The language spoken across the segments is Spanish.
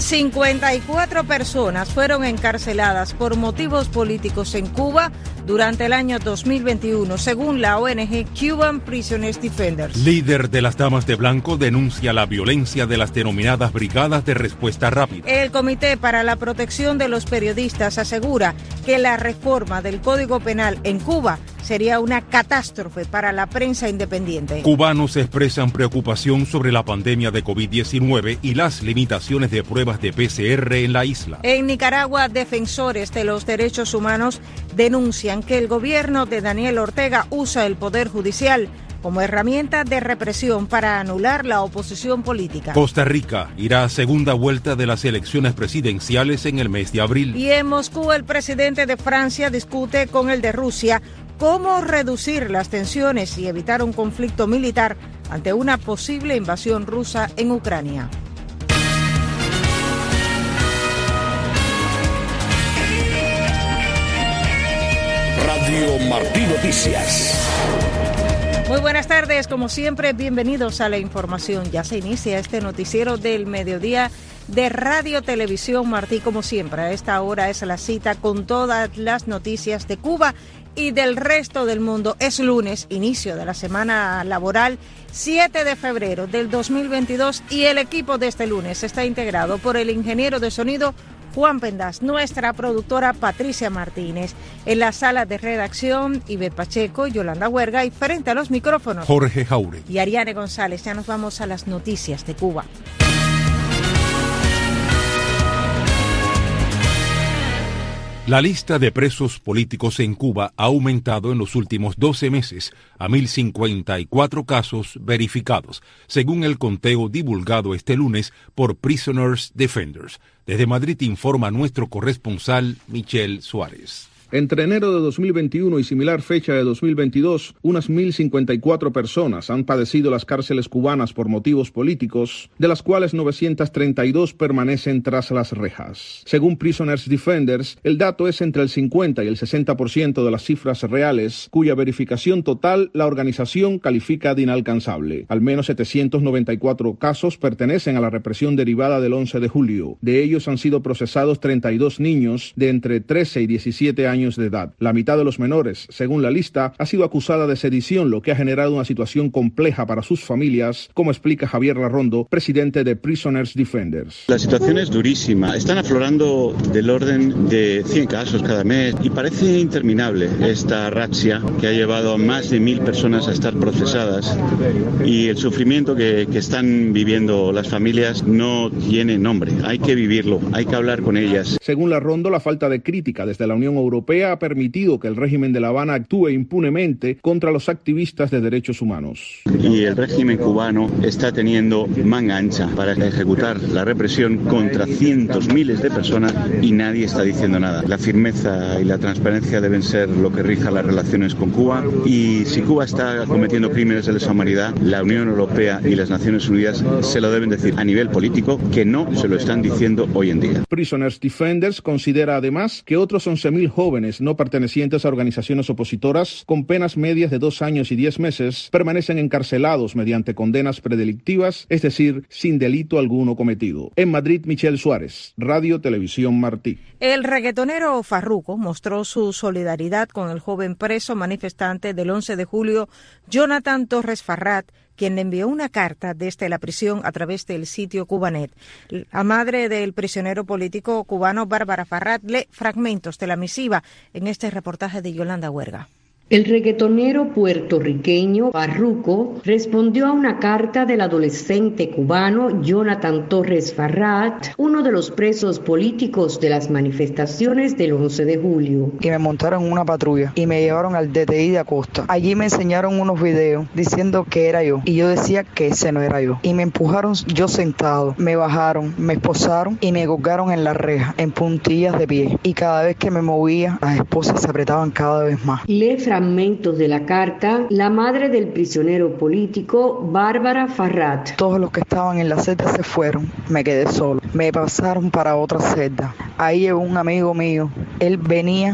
54 personas fueron encarceladas por motivos políticos en Cuba durante el año 2021, según la ONG Cuban Prisoners Defenders. Líder de las Damas de Blanco denuncia la violencia de las denominadas Brigadas de Respuesta Rápida. El Comité para la Protección de los Periodistas asegura que la reforma del Código Penal en Cuba sería una catástrofe para la prensa independiente. Cubanos expresan preocupación sobre la pandemia de COVID-19 y las limitaciones de pruebas de PCR en la isla. En Nicaragua, defensores de los derechos humanos denuncian que el gobierno de Daniel Ortega usa el Poder Judicial como herramienta de represión para anular la oposición política. Costa Rica irá a segunda vuelta de las elecciones presidenciales en el mes de abril. Y en Moscú, el presidente de Francia discute con el de Rusia cómo reducir las tensiones y evitar un conflicto militar ante una posible invasión rusa en Ucrania. Radio Martí Noticias. Muy buenas tardes, como siempre, bienvenidos a la información. Ya se inicia este noticiero del mediodía de Radio Televisión Martí. Como siempre, a esta hora es la cita con todas las noticias de Cuba y del resto del mundo. Es lunes, inicio de la semana laboral, 7 de febrero del 2022, y el equipo de este lunes está integrado por el ingeniero de sonido Juan Pendas, nuestra productora Patricia Martínez, en la sala de redacción Ivette Pacheco, Yolanda Huerga, y frente a los micrófonos Jorge Jaure y Ariane González. Ya nos vamos a las noticias de Cuba. La lista de presos políticos en Cuba ha aumentado en los últimos 12 meses a 1.054 casos verificados, según el conteo divulgado este lunes por Prisoners Defenders. Desde Madrid informa nuestro corresponsal Michel Suárez. Entre enero de 2021 y similar fecha de 2022, unas 1.054 personas han padecido las cárceles cubanas por motivos políticos, de las cuales 932 permanecen tras las rejas. Según Prisoners Defenders, el dato es entre el 50 y el 60% de las cifras reales, cuya verificación total la organización califica de inalcanzable. Al menos 794 casos pertenecen a la represión derivada del 11 de julio. De ellos han sido procesados 32 niños de entre 13 y 17 años de edad. La mitad de los menores, según la lista, ha sido acusada de sedición, lo que ha generado una situación compleja para sus familias, como explica Javier Larrondo, presidente de Prisoners Defenders. La situación es durísima. Están aflorando del orden de 100 casos cada mes y parece interminable esta razzia que ha llevado a más de 1.000 personas a estar procesadas, y el sufrimiento que están viviendo las familias no tiene nombre. Hay que vivirlo, hay que hablar con ellas. Según Larrondo, la falta de crítica desde la Unión Europea ha permitido que el régimen de La Habana actúe impunemente contra los activistas de derechos humanos. Y el régimen cubano está teniendo manga ancha para ejecutar la represión contra cientos, miles de personas, y nadie está diciendo nada. La firmeza y la transparencia deben ser lo que rija las relaciones con Cuba, y si Cuba está cometiendo crímenes de lesa humanidad, la Unión Europea y las Naciones Unidas se lo deben decir a nivel político, que no se lo están diciendo hoy en día. Prisoners Defenders considera además que otros 11.000 jóvenes no pertenecientes a organizaciones opositoras con penas medias de 2 años y 10 meses permanecen encarcelados mediante condenas predelictivas, es decir, sin delito alguno cometido. En Madrid, Michel Suárez, Radio Televisión Martí. El reggaetonero Farruko mostró su solidaridad con el joven preso manifestante del 11 de julio, Jonathan Torres Farrat, quien le envió una carta desde la prisión a través del sitio Cubanet. La madre del prisionero político cubano, Bárbara Farrat, lee fragmentos de la misiva en este reportaje de Yolanda Huerga. El reggaetonero puertorriqueño Farruko respondió a una carta del adolescente cubano Jonathan Torres Farrat, uno de los presos políticos de las manifestaciones del 11 de julio. Y me montaron en una patrulla y me llevaron al DTI de Acosta. Allí me enseñaron unos videos diciendo que era yo, y yo decía que ese no era yo. Y me empujaron yo sentado, me bajaron, me esposaron y me colgaron en la reja, en puntillas de pie. Y cada vez que me movía, las esposas se apretaban cada vez más. Fragmentos de la carta, la madre del prisionero político, Bárbara Farrat. Todos los que estaban en la celda se fueron, me quedé solo. Me pasaron para otra celda. Ahí llegó un amigo mío. Él venía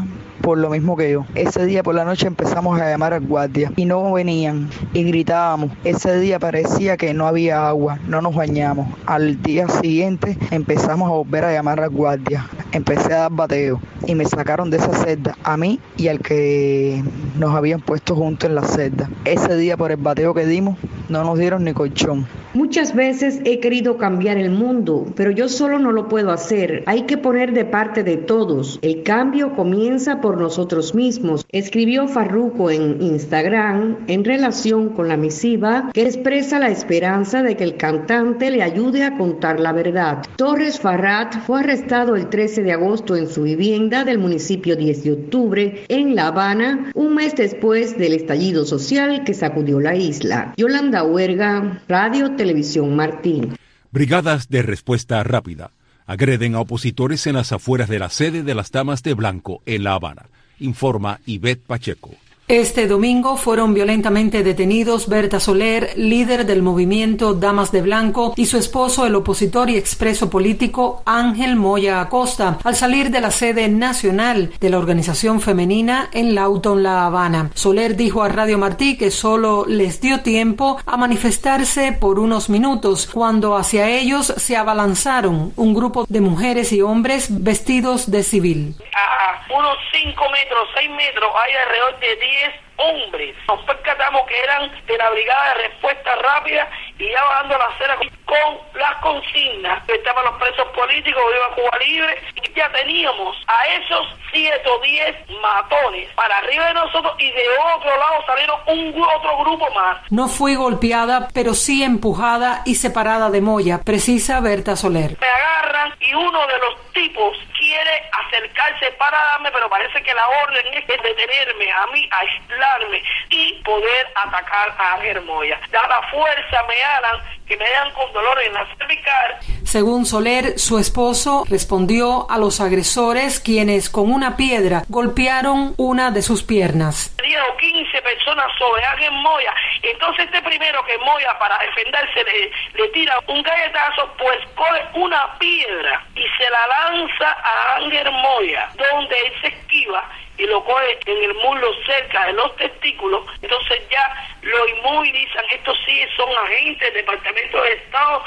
por lo mismo que yo. Ese día por la noche empezamos a llamar al guardia y no venían y gritábamos. Ese día parecía que no había agua, no nos bañamos. Al día siguiente empezamos a volver a llamar al guardia. Empecé a dar bateo y me sacaron de esa celda, a mí y al que nos habían puesto juntos en la celda. Ese día por el bateo que dimos no nos dieron ni colchón. Muchas veces he querido cambiar el mundo, pero yo solo no lo puedo hacer. Hay que poner de parte de todos. El cambio comienza por nosotros mismos, escribió Farruko en Instagram en relación con la misiva que expresa la esperanza de que el cantante le ayude a contar la verdad. Torres Farrat fue arrestado el 13 de agosto en su vivienda del municipio 10 de octubre en La Habana, un mes después del estallido social que sacudió la isla. Yolanda Huerga, Radio Televisión Martín. Brigadas de respuesta rápida agreden a opositores en las afueras de la sede de las Damas de Blanco en La Habana, informa Ivette Pacheco. Este domingo fueron violentamente detenidos Berta Soler, líder del movimiento Damas de Blanco, y su esposo, el opositor y expreso político Ángel Moya Acosta, al salir de la sede nacional de la organización femenina en Lawton, La Habana. Soler dijo a Radio Martí que solo les dio tiempo a manifestarse por unos minutos, cuando hacia ellos se abalanzaron un grupo de mujeres y hombres vestidos de civil. A unos 5 metros, 6 metros, hay alrededor de 10 hombres. Nos percatamos que eran de la Brigada de Respuesta Rápida y ya bajando la acera con las consignas. Estaban los presos políticos, Viva Cuba Libre, y ya teníamos a esos 7 o 10 matones para arriba de nosotros y de otro lado salieron otro grupo más. No fui golpeada, pero sí empujada y separada de Moya, precisa Berta Soler. Me agarran y uno de los tipos quiere acercarse para darme, pero parece que la orden es detenerme a mí, aislarme y poder atacar a Ángel Moya. Da la fuerza, me alan, que me dan con dolor en la cervical. Según Soler, su esposo respondió a los agresores, quienes con una piedra golpearon una de sus piernas. 10 o 15 personas sobre Ángel Moya. Entonces este primero que Moya, para defenderse, le tira un galletazo, pues coge una piedra y se la lanza a Ángel Moya, donde él se esquiva y lo coge en el muslo cerca de los testículos. Entonces ya lo inmovilizan. Estos sí son agentes del Departamento de Estado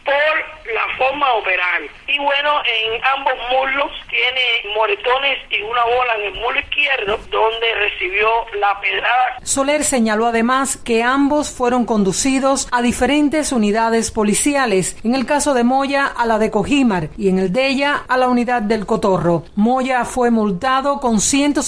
por la forma de operar. Y bueno, en ambos muslos tiene moretones y una bola en el muslo izquierdo donde recibió la pedrada. Soler señaló además que ambos fueron conducidos a diferentes unidades policiales. En el caso de Moya, a la de Cojímar, y en el de ella, a la unidad del Cotorro. Moya fue multado con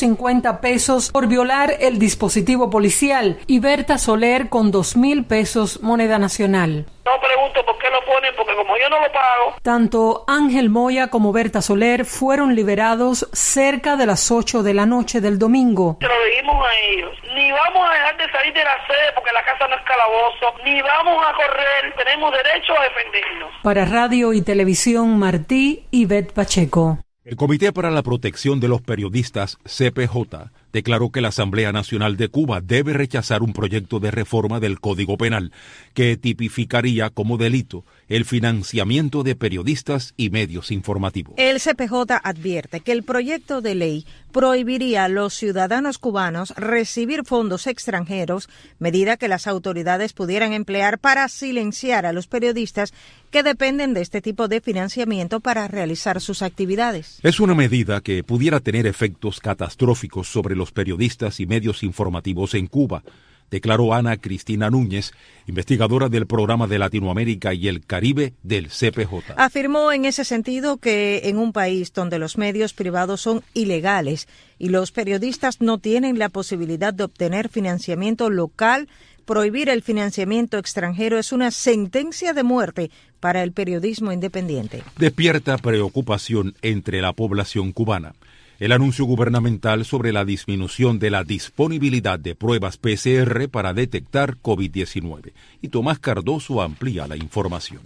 150 pesos por violar el dispositivo policial y Berta Soler con 2,000 pesos moneda nacional. No pregunto por qué lo ponen, porque como yo no lo pago. Tanto Ángel Moya como Berta Soler fueron liberados cerca de las 8 de la noche del domingo. Se lo dijimos a ellos, ni vamos a dejar de salir de la sede porque la casa no es calabozo, ni vamos a correr, tenemos derecho a defendernos. Para Radio y Televisión Martí, Ivette Pacheco. El Comité para la Protección de los Periodistas, CPJ, declaró que la Asamblea Nacional de Cuba debe rechazar un proyecto de reforma del Código Penal que tipificaría como delito el financiamiento de periodistas y medios informativos. El CPJ advierte que el proyecto de ley prohibiría a los ciudadanos cubanos recibir fondos extranjeros, medida que las autoridades pudieran emplear para silenciar a los periodistas que dependen de este tipo de financiamiento para realizar sus actividades. Es una medida que pudiera tener efectos catastróficos sobre los periodistas y medios informativos en Cuba, declaró Ana Cristina Núñez, investigadora del Programa de Latinoamérica y el Caribe del CPJ. Afirmó en ese sentido que en un país donde los medios privados son ilegales y los periodistas no tienen la posibilidad de obtener financiamiento local, prohibir el financiamiento extranjero es una sentencia de muerte para el periodismo independiente. Despierta preocupación entre la población cubana el anuncio gubernamental sobre la disminución de la disponibilidad de pruebas PCR para detectar COVID-19. Y Tomás Cardoso amplía la información.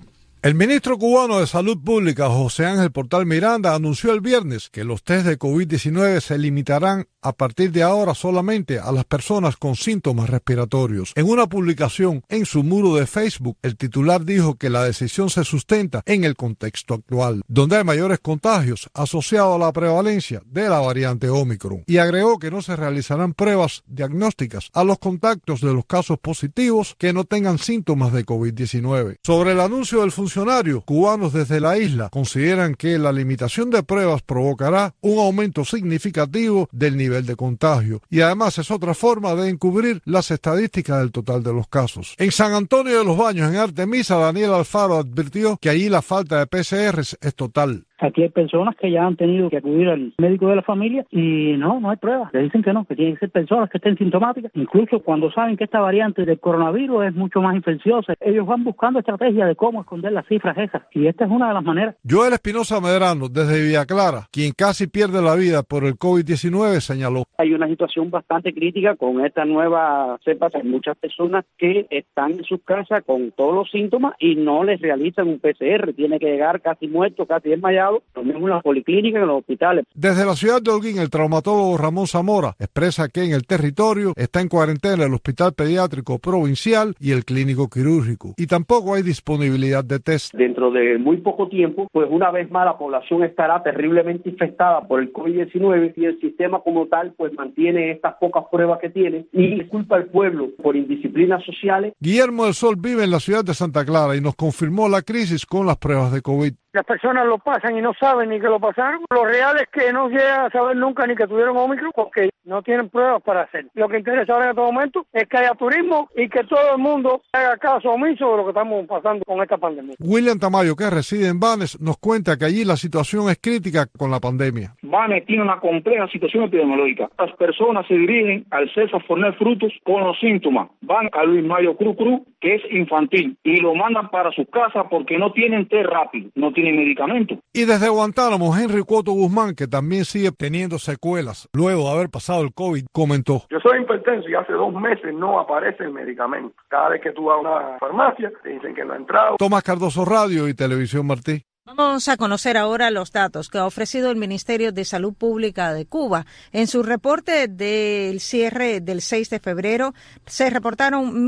El ministro cubano de Salud Pública, José Ángel Portal Miranda, anunció el viernes que los test de COVID-19 se limitarán a partir de ahora solamente a las personas con síntomas respiratorios. En una publicación en su muro de Facebook, el titular dijo que la decisión se sustenta en el contexto actual, donde hay mayores contagios asociados a la prevalencia de la variante Omicron, y agregó que no se realizarán pruebas diagnósticas a los contactos de los casos positivos que no tengan síntomas de COVID-19. Sobre el anuncio del funcionario, cubanos desde la isla consideran que la limitación de pruebas provocará un aumento significativo del nivel de contagio y además es otra forma de encubrir las estadísticas del total de los casos. En San Antonio de los Baños, en Artemisa, Daniel Alfaro advirtió que allí la falta de PCRs es total. Aquí hay personas que ya han tenido que acudir al médico de la familia y no hay pruebas. Le dicen que no, que tienen que ser personas que estén sintomáticas. Incluso cuando saben que esta variante del coronavirus es mucho más infecciosa, ellos van buscando estrategias de cómo esconder las cifras esas. Y esta es una de las maneras. Joel Espinosa Medrano, desde Villa Clara, quien casi pierde la vida por el COVID-19, señaló. Hay una situación bastante crítica con esta nueva cepa. Hay muchas personas que están en sus casas con todos los síntomas y no les realizan un PCR. Tiene que llegar casi muerto, casi desmayado. Lo mismo en las policlínicas, en los hospitales. Desde la ciudad de Holguín, el traumatólogo Ramón Zamora expresa que en el territorio está en cuarentena el Hospital Pediátrico Provincial y el Clínico Quirúrgico. Y tampoco hay disponibilidad de test. Dentro de muy poco tiempo, pues una vez más la población estará terriblemente infectada por el COVID-19 y el sistema como tal pues mantiene estas pocas pruebas que tiene y culpa al pueblo por indisciplinas sociales. Guillermo del Sol vive en la ciudad de Santa Clara y nos confirmó la crisis con las pruebas de COVID. Las personas lo pasan y no saben ni que lo pasaron. Lo real es que no llegan a saber nunca ni que tuvieron Omicron porque no tienen pruebas para hacer. Lo que interesa ahora en este momento es que haya turismo y que todo el mundo haga caso omiso de lo que estamos pasando con esta pandemia. William Tamayo, que reside en Banes, nos cuenta que allí la situación es crítica con la pandemia. Banes tiene una compleja situación epidemiológica. Las personas se dirigen al César Fornel Frutos con los síntomas. Van a Luis Mayo Cruz, que es infantil, y lo mandan para sus casas porque no tienen té rápido, no tienen medicamentos. Y desde Guantánamo, Henry Cuoto Guzmán, que también sigue teniendo secuelas luego de haber pasado el COVID, comentó. Yo soy hipertenso y hace 2 meses no aparece el medicamento. Cada vez que tú vas a una farmacia, te dicen que no ha entrado. Tomás Cardoso, Radio y Televisión Martí. Vamos a conocer ahora los datos que ha ofrecido el Ministerio de Salud Pública de Cuba. En su reporte del cierre del 6 de febrero se reportaron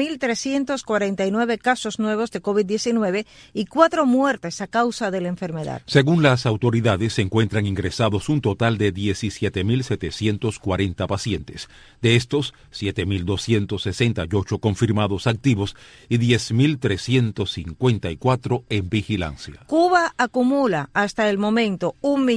1.349 casos nuevos de COVID-19 y 4 muertes a causa de la enfermedad. Según las autoridades, se encuentran ingresados un total de 17.740 pacientes. De estos, 7.268 confirmados activos y 10.354 en vigilancia. Cuba acumula hasta el momento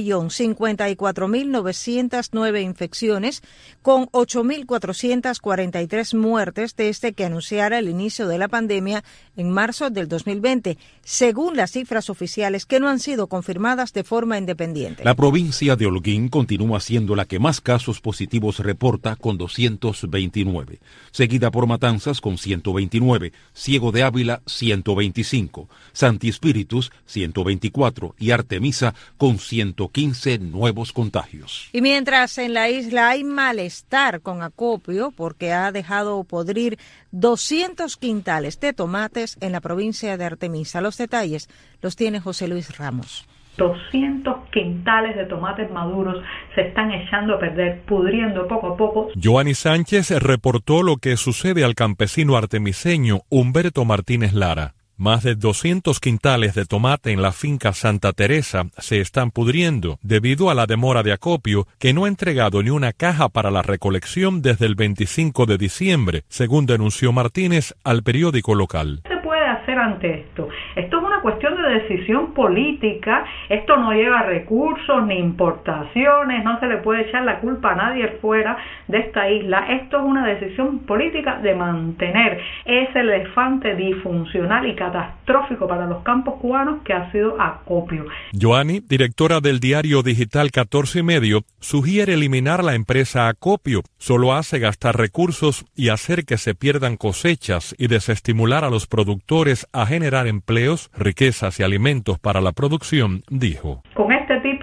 1.054.909 infecciones con 8.443 muertes desde que anunciara el inicio de la pandemia en marzo del 2020, según las cifras oficiales que no han sido confirmadas de forma independiente. La provincia de Holguín continúa siendo la que más casos positivos reporta con 229, seguida por Matanzas con 129, Ciego de Ávila 125, Santi Espíritus 124 y Artemisa con 115 nuevos contagios. Y mientras en la isla hay malestar con acopio porque ha dejado podrir 200 quintales de tomates en la provincia de Artemisa. Los detalles los tiene José Luis Ramos. 200 quintales de tomates maduros se están echando a perder, pudriendo poco a poco. Joanny Sánchez reportó lo que sucede al campesino artemiseño Humberto Martínez Lara. Más de 200 quintales de tomate en la finca Santa Teresa se están pudriendo debido a la demora de acopio, que no ha entregado ni una caja para la recolección desde el 25 de diciembre, según denunció Martínez al periódico local. ¿Qué se puede hacer ante esto? Esto es una cuestión de decisión política, esto no lleva recursos ni importaciones, no se le puede echar la culpa a nadie fuera de esta isla. Esto es una decisión política de mantener ese elefante disfuncional y catastrófico para los campos cubanos que ha sido acopio. Joanny, directora del diario digital 14 y medio, sugiere eliminar la empresa acopio. Solo hace gastar recursos y hacer que se pierdan cosechas y desestimular a los productores a generar empleos, riquezas y alimentos para la producción, dijo. Con este tipo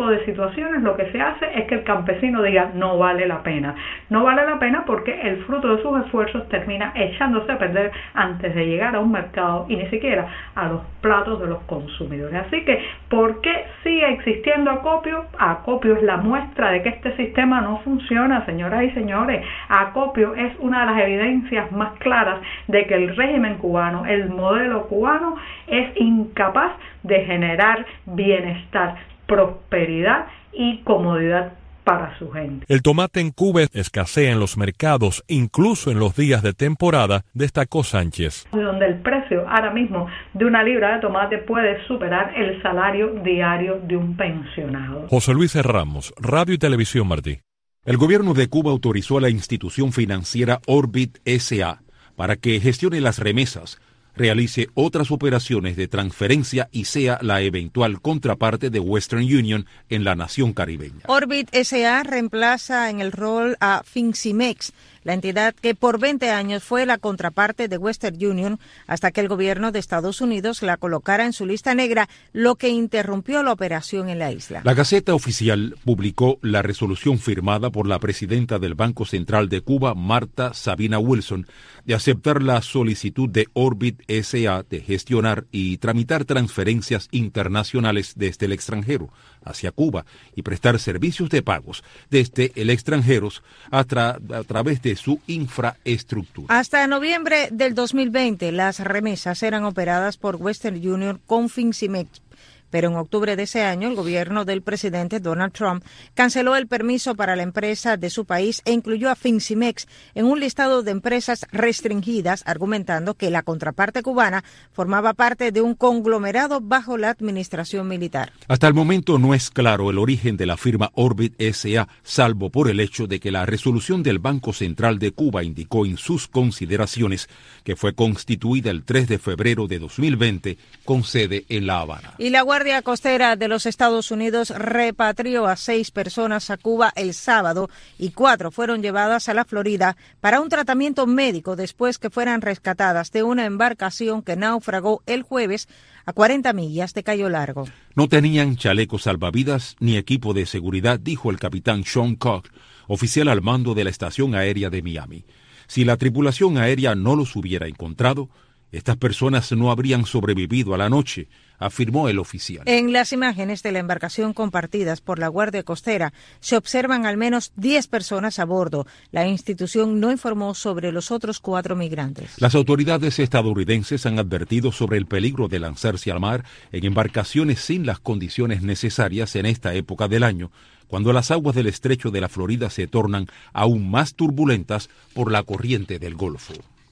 tipo de situaciones lo que se hace es que el campesino diga no vale la pena. No vale la pena porque el fruto de sus esfuerzos termina echándose a perder antes de llegar a un mercado y ni siquiera a los platos de los consumidores. Así que, ¿por qué sigue existiendo acopio? Acopio es la muestra de que este sistema no funciona, señoras y señores. Acopio es una de las evidencias más claras de que el régimen cubano, el modelo cubano, es incapaz de generar bienestar, prosperidad y comodidad para su gente. El tomate en Cuba escasea en los mercados, incluso en los días de temporada, destacó Sánchez. Donde el precio ahora mismo de una libra de tomate puede superar el salario diario de un pensionado. José Luis Ramos, Radio y Televisión Martí. El gobierno de Cuba autorizó a la institución financiera Orbit S.A. para que gestione las remesas, realice otras operaciones de transferencia y sea la eventual contraparte de Western Union en la nación caribeña. Orbit S.A. reemplaza en el rol a Fincimex, la entidad que por 20 años fue la contraparte de Western Union hasta que el gobierno de Estados Unidos la colocara en su lista negra, lo que interrumpió la operación en la isla. La Gaceta Oficial publicó la resolución firmada por la presidenta del Banco Central de Cuba, Marta Sabina Wilson, de aceptar la solicitud de Orbit S.A. de gestionar y tramitar transferencias internacionales desde el extranjero hacia Cuba y prestar servicios de pagos desde el extranjero a través de su infraestructura. Hasta noviembre del 2020, las remesas eran operadas por Western Union con Fincimex. Pero en octubre de ese año, el gobierno del presidente Donald Trump canceló el permiso para la empresa de su país e incluyó a Fincimex en un listado de empresas restringidas, argumentando que la contraparte cubana formaba parte de un conglomerado bajo la administración militar. Hasta el momento no es claro el origen de la firma Orbit S.A., salvo por el hecho de que la resolución del Banco Central de Cuba indicó en sus consideraciones que fue constituida el 3 de febrero de 2020 con sede en La Habana. Y la Guardia Costera de los Estados Unidos repatrió a 6 personas a Cuba el sábado y 4 fueron llevadas a la Florida para un tratamiento médico después que fueran rescatadas de una embarcación que naufragó el jueves a 40 millas de Cayo Largo. No tenían chalecos salvavidas ni equipo de seguridad, dijo el capitán Sean Cook, oficial al mando de la estación aérea de Miami. Si la tripulación aérea no los hubiera encontrado, estas personas no habrían sobrevivido a la noche, afirmó el oficial. En las imágenes de la embarcación compartidas por la Guardia Costera se observan al menos 10 personas a bordo. La institución no informó sobre los otros 4 migrantes. Las autoridades estadounidenses han advertido sobre el peligro de lanzarse al mar en embarcaciones sin las condiciones necesarias en esta época del año, cuando las aguas del estrecho de la Florida se tornan aún más turbulentas por la corriente del Golfo.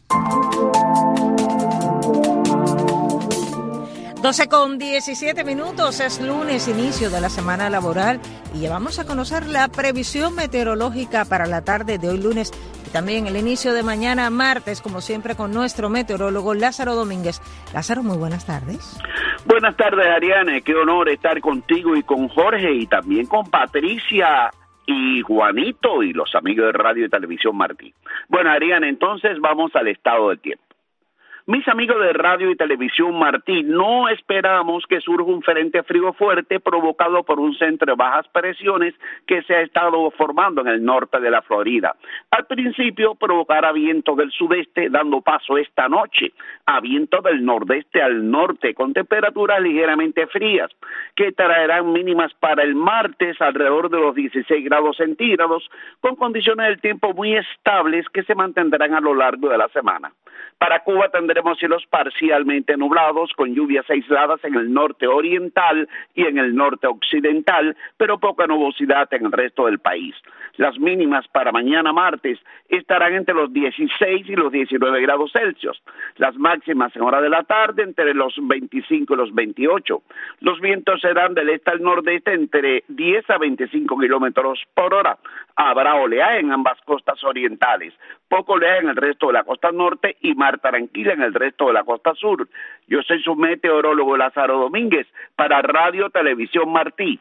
12:17, es lunes, inicio de la semana laboral, y ya vamos a conocer la previsión meteorológica para la tarde de hoy lunes y también el inicio de mañana martes, como siempre con nuestro meteorólogo Lázaro Domínguez. Lázaro, muy buenas tardes. Buenas tardes, Ariane, qué honor estar contigo y con Jorge y también con Patricia y Juanito y los amigos de Radio y Televisión Martí. Bueno, Ariane, entonces vamos al estado del tiempo. Mis amigos de Radio y Televisión Martí, no esperamos que surja un frente frío fuerte provocado por un centro de bajas presiones que se ha estado formando en el norte de la Florida. Al principio provocará vientos del sudeste, dando paso esta noche a vientos del nordeste al norte, con temperaturas ligeramente frías, que traerán mínimas para el martes alrededor de los 16 grados centígrados, con condiciones del tiempo muy estables que se mantendrán a lo largo de la semana. Para Cuba tendremos cielos parcialmente nublados, con lluvias aisladas en el norte oriental y en el norte occidental, pero poca nubosidad en el resto del país. Las mínimas para mañana martes estarán entre los 16 y los 19 grados Celsius. Las máximas en hora de la tarde entre los 25 y los 28. Los vientos serán del este al nordeste entre 10 a 25 kilómetros por hora. Habrá oleaje en ambas costas orientales, poco oleaje en el resto de la costa norte y mar tranquila en el resto de la costa sur. Yo soy su meteorólogo Lázaro Domínguez para Radio Televisión Martí.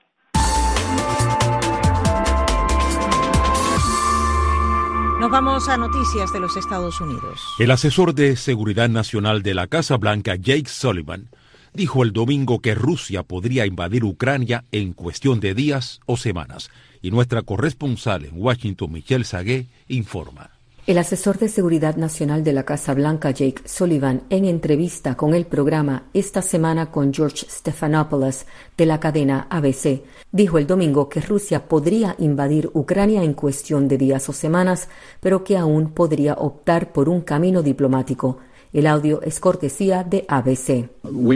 Nos vamos a noticias de los Estados Unidos. El asesor de Seguridad Nacional de la Casa Blanca, Jake Sullivan, dijo el domingo que Rusia podría invadir Ucrania en cuestión de días o semanas. Y nuestra corresponsal en Washington, Michelle Sagué, informa. El asesor de Seguridad Nacional de la Casa Blanca, Jake Sullivan, en entrevista con el programa Esta Semana con George Stephanopoulos de la cadena ABC, dijo el domingo que Rusia podría invadir Ucrania en cuestión de días o semanas, pero que aún podría optar por un camino diplomático. El audio es cortesía de ABC.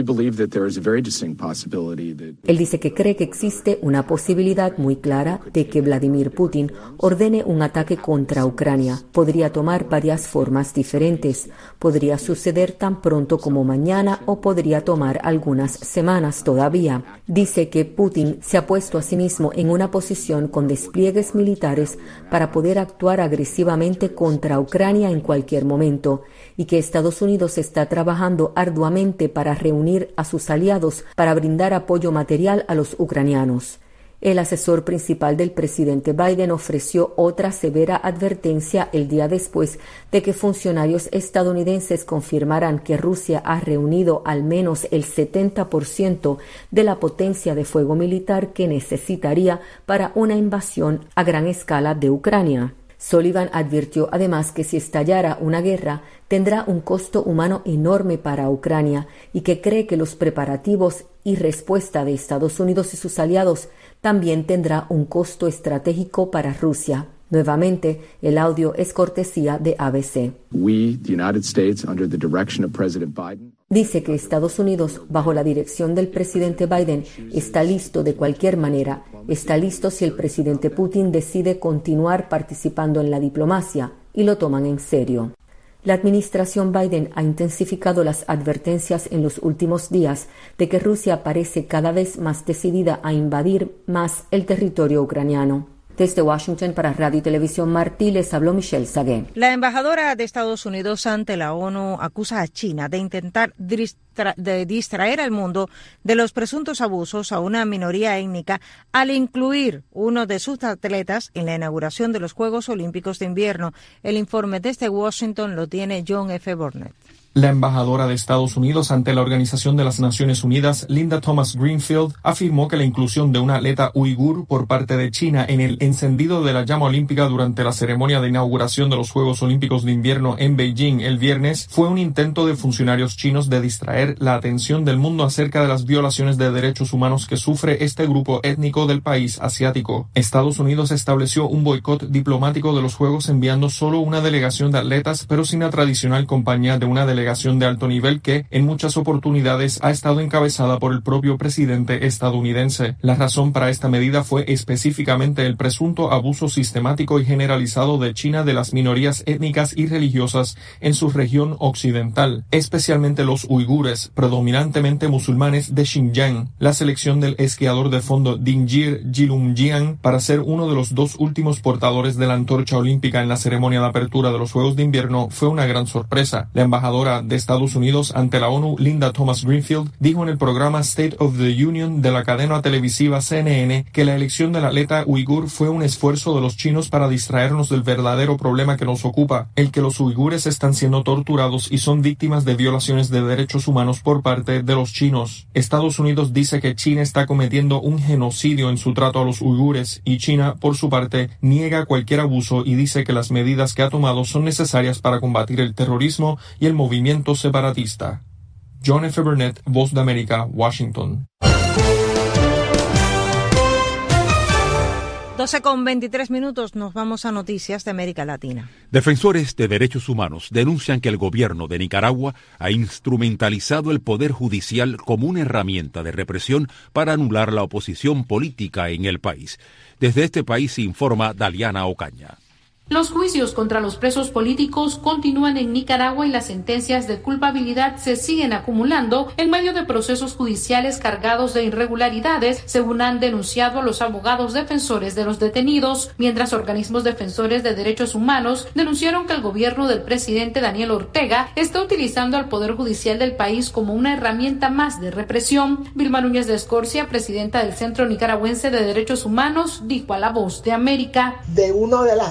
Él dice que cree que existe una posibilidad muy clara de que Vladimir Putin ordene un ataque contra Ucrania. Podría tomar varias formas diferentes. Podría suceder tan pronto como mañana o podría tomar algunas semanas todavía. Dice que Putin se ha puesto a sí mismo en una posición con despliegues militares para poder actuar agresivamente contra Ucrania en cualquier momento y que Estados Unidos está trabajando arduamente para reunir a sus aliados para brindar apoyo material a los ucranianos. El asesor principal del presidente Biden ofreció otra severa advertencia el día después de que funcionarios estadounidenses confirmaran que Rusia ha reunido al menos el 70% de la potencia de fuego militar que necesitaría para una invasión a gran escala de Ucrania. Sullivan advirtió además que si estallara una guerra, tendrá un costo humano enorme para Ucrania y que cree que los preparativos y respuesta de Estados Unidos y sus aliados también tendrá un costo estratégico para Rusia. Nuevamente, el audio es cortesía de ABC. Dice que Estados Unidos, bajo la dirección del presidente Biden, está listo de cualquier manera. Está listo si el presidente Putin decide continuar participando en la diplomacia y lo toman en serio. La administración Biden ha intensificado las advertencias en los últimos días de que Rusia parece cada vez más decidida a invadir más el territorio ucraniano. Desde Washington para Radio y Televisión Martí les habló Michelle Sagué. La embajadora de Estados Unidos ante la ONU acusa a China de intentar distraer al mundo de los presuntos abusos a una minoría étnica al incluir uno de sus atletas en la inauguración de los Juegos Olímpicos de Invierno. El informe desde Washington lo tiene John F. Burnett. La embajadora de Estados Unidos ante la Organización de las Naciones Unidas, Linda Thomas-Greenfield, afirmó que la inclusión de una atleta uigur por parte de China en el encendido de la llama olímpica durante la ceremonia de inauguración de los Juegos Olímpicos de Invierno en Beijing el viernes fue un intento de funcionarios chinos de distraer la atención del mundo acerca de las violaciones de derechos humanos que sufre este grupo étnico del país asiático. Estados Unidos estableció un boicot diplomático de los Juegos enviando solo una delegación de atletas, pero sin la tradicional compañía de una delegación de alto nivel que, en muchas oportunidades, ha estado encabezada por el propio presidente estadounidense. La razón para esta medida fue específicamente el presunto abuso sistemático y generalizado de China de las minorías étnicas y religiosas en su región occidental, especialmente los uigures, predominantemente musulmanes de Xinjiang. La selección del esquiador de fondo Dingjie Jilunjiang para ser uno de los dos últimos portadores de la antorcha olímpica en la ceremonia de apertura de los Juegos de Invierno fue una gran sorpresa. La embajadora de Estados Unidos ante la ONU, Linda Thomas-Greenfield, dijo en el programa State of the Union de la cadena televisiva CNN que la elección del atleta uigur fue un esfuerzo de los chinos para distraernos del verdadero problema que nos ocupa, el que los uigures están siendo torturados y son víctimas de violaciones de derechos humanos por parte de los chinos. Estados Unidos dice que China está cometiendo un genocidio en su trato a los uigures y China, por su parte, niega cualquier abuso y dice que las medidas que ha tomado son necesarias para combatir el terrorismo y el movimiento separatista. John F. Burnett, Voz de América, Washington. 12:23 nos vamos a noticias de América Latina. Defensores de derechos humanos denuncian que el gobierno de Nicaragua ha instrumentalizado el poder judicial como una herramienta de represión para anular la oposición política en el país. Desde este país informa Daliana Ocaña. Los juicios contra los presos políticos continúan en Nicaragua y las sentencias de culpabilidad se siguen acumulando en medio de procesos judiciales cargados de irregularidades, según han denunciado los abogados defensores de los detenidos, mientras organismos defensores de derechos humanos denunciaron que el gobierno del presidente Daniel Ortega está utilizando al Poder Judicial del país como una herramienta más de represión. Vilma Núñez de Escorcia, presidenta del Centro Nicaragüense de Derechos Humanos, dijo a La Voz de América: de una de las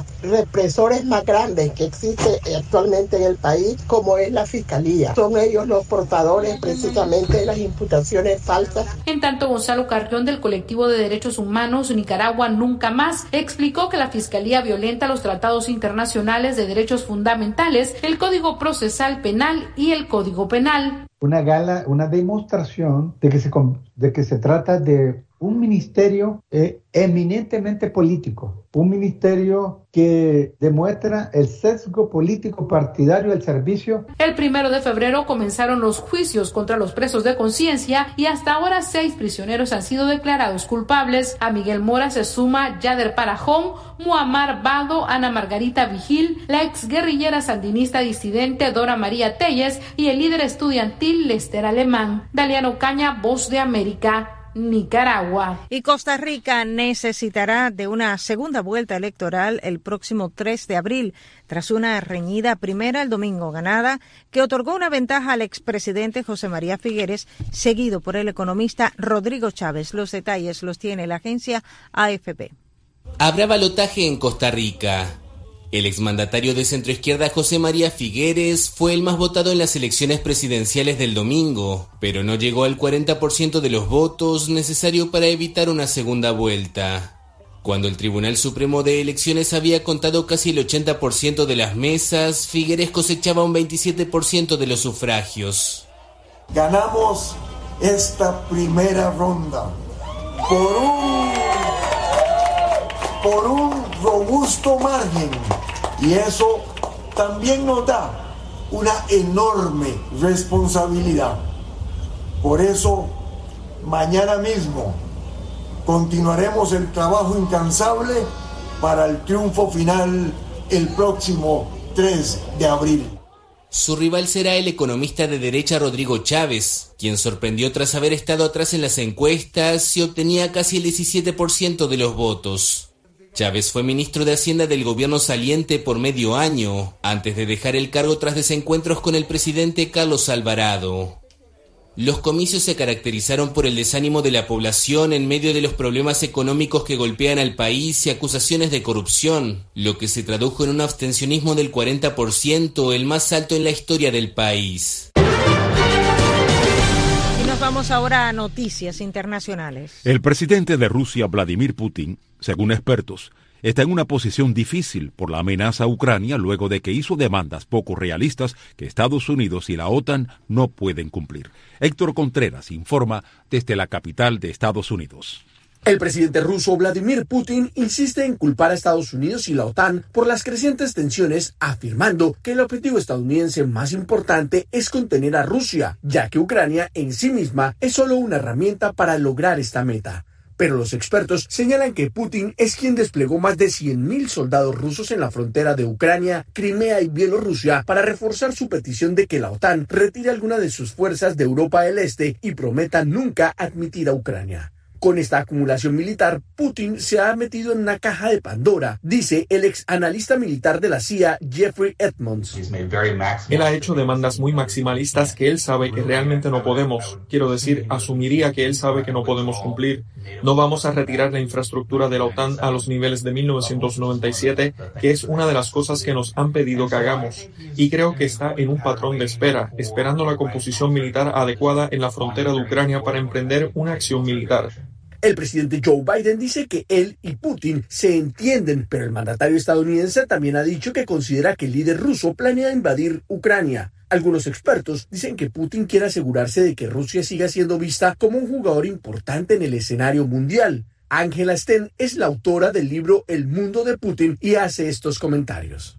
opresores más grandes que existen actualmente en el país, como es la Fiscalía. Son ellos los portadores precisamente de las imputaciones falsas. En tanto, Gonzalo Carrión, del colectivo de derechos humanos Nicaragua Nunca Más, explicó que la Fiscalía violenta los tratados internacionales de derechos fundamentales, el Código Procesal Penal y el Código Penal. Una demostración de que se trata de un ministerio eminentemente político, un ministerio que demuestra el sesgo político partidario al servicio. El 1 de febrero comenzaron los juicios contra los presos de conciencia y hasta ahora 6 prisioneros han sido declarados culpables. A Miguel Mora se suma Yader Parajón, Muammar Bado, Ana Margarita Vigil, la exguerrillera sandinista disidente Dora María Telles y el líder estudiantil Lester Alemán. Daliano Caña, Voz de América, Nicaragua. Y Costa Rica necesitará de una segunda vuelta electoral el próximo 3 de abril, tras una reñida primera el domingo ganada, que otorgó una ventaja al expresidente José María Figueres, seguido por el economista Rodrigo Chávez. Los detalles los tiene la agencia AFP. Habrá balotaje en Costa Rica. El exmandatario de centroizquierda José María Figueres fue el más votado en las elecciones presidenciales del domingo, pero no llegó al 40% de los votos necesario para evitar una segunda vuelta. Cuando el Tribunal Supremo de Elecciones había contado casi el 80% de las mesas, Figueres cosechaba un 27% de los sufragios. Ganamos esta primera ronda por un robusto margen, y eso también nos da una enorme responsabilidad. Por eso, mañana mismo continuaremos el trabajo incansable para el triunfo final el próximo 3 de abril. Su rival será el economista de derecha Rodrigo Chávez, quien sorprendió tras haber estado atrás en las encuestas y obtenía casi el 17% de los votos. Chávez fue ministro de Hacienda del gobierno saliente por medio año, antes de dejar el cargo tras desencuentros con el presidente Carlos Alvarado. Los comicios se caracterizaron por el desánimo de la población en medio de los problemas económicos que golpean al país y acusaciones de corrupción, lo que se tradujo en un abstencionismo del 40%, el más alto en la historia del país. Vamos ahora a noticias internacionales. El presidente de Rusia, Vladimir Putin, según expertos, está en una posición difícil por la amenaza a Ucrania luego de que hizo demandas poco realistas que Estados Unidos y la OTAN no pueden cumplir. Héctor Contreras informa desde la capital de Estados Unidos. El presidente ruso Vladimir Putin insiste en culpar a Estados Unidos y la OTAN por las crecientes tensiones, afirmando que el objetivo estadounidense más importante es contener a Rusia, ya que Ucrania en sí misma es solo una herramienta para lograr esta meta. Pero los expertos señalan que Putin es quien desplegó más de 100.000 soldados rusos en la frontera de Ucrania, Crimea y Bielorrusia para reforzar su petición de que la OTAN retire alguna de sus fuerzas de Europa del Este y prometa nunca admitir a Ucrania. Con esta acumulación militar, Putin se ha metido en una caja de Pandora, dice el ex analista militar de la CIA, Jeffrey Edmonds. Él ha hecho demandas muy maximalistas que él sabe que realmente no podemos. Quiero decir, asumiría que él sabe que no podemos cumplir. No vamos a retirar la infraestructura de la OTAN a los niveles de 1997, que es una de las cosas que nos han pedido que hagamos. Y creo que está en un patrón de espera, esperando la composición militar adecuada en la frontera de Ucrania para emprender una acción militar. El presidente Joe Biden dice que él y Putin se entienden, pero el mandatario estadounidense también ha dicho que considera que el líder ruso planea invadir Ucrania. Algunos expertos dicen que Putin quiere asegurarse de que Rusia siga siendo vista como un jugador importante en el escenario mundial. Angela Sten es la autora del libro El mundo de Putin y hace estos comentarios.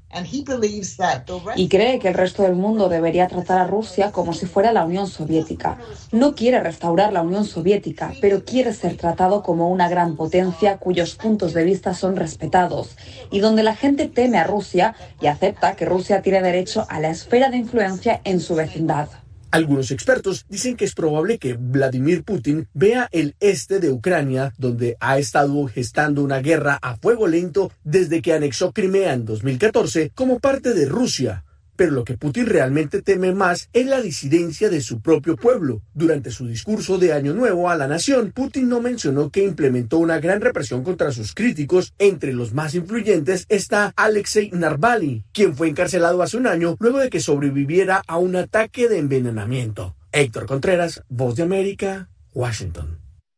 Y cree que el resto del mundo debería tratar a Rusia como si fuera la Unión Soviética. No quiere restaurar la Unión Soviética, pero quiere ser tratado como una gran potencia cuyos puntos de vista son respetados y donde la gente teme a Rusia y acepta que Rusia tiene derecho a la esfera de influencia en su vecindad. Algunos expertos dicen que es probable que Vladimir Putin vea el este de Ucrania, donde ha estado gestando una guerra a fuego lento desde que anexó Crimea en 2014, como parte de Rusia. pero lo que Putin realmente teme más es la disidencia de su propio pueblo. Durante su discurso de Año Nuevo a la nación, Putin no mencionó que implementó una gran represión contra sus críticos. Entre los más influyentes está Alexei Navalny, quien fue encarcelado hace un año luego de que sobreviviera a un ataque de envenenamiento. Héctor Contreras, Voz de América, Washington.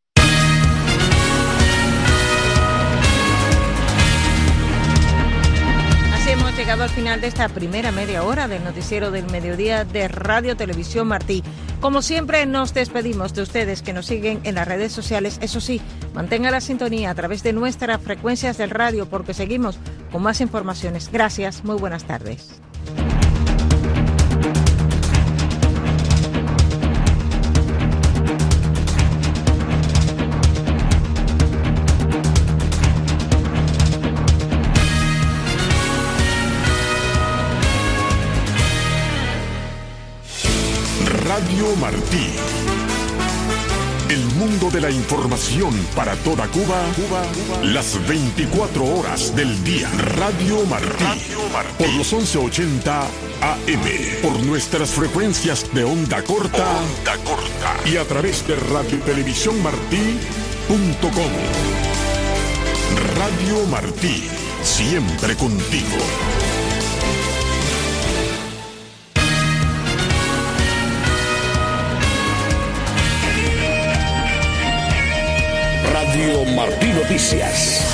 Hemos llegado al final de esta primera media hora del noticiero del mediodía de Radio Televisión Martí. Como siempre, nos despedimos de ustedes que nos siguen en las redes sociales. Eso sí, mantenga la sintonía a través de nuestras frecuencias del radio porque seguimos con más informaciones. Gracias, muy buenas tardes. Radio Martí. El mundo de la información para toda Cuba, las 24 horas del día. Radio Martí. Por los 1180 AM. Por nuestras frecuencias de onda corta. Y a través de radiotelevisiónmartí.com. Radio Martí. Siempre contigo. Radio Martí Noticias.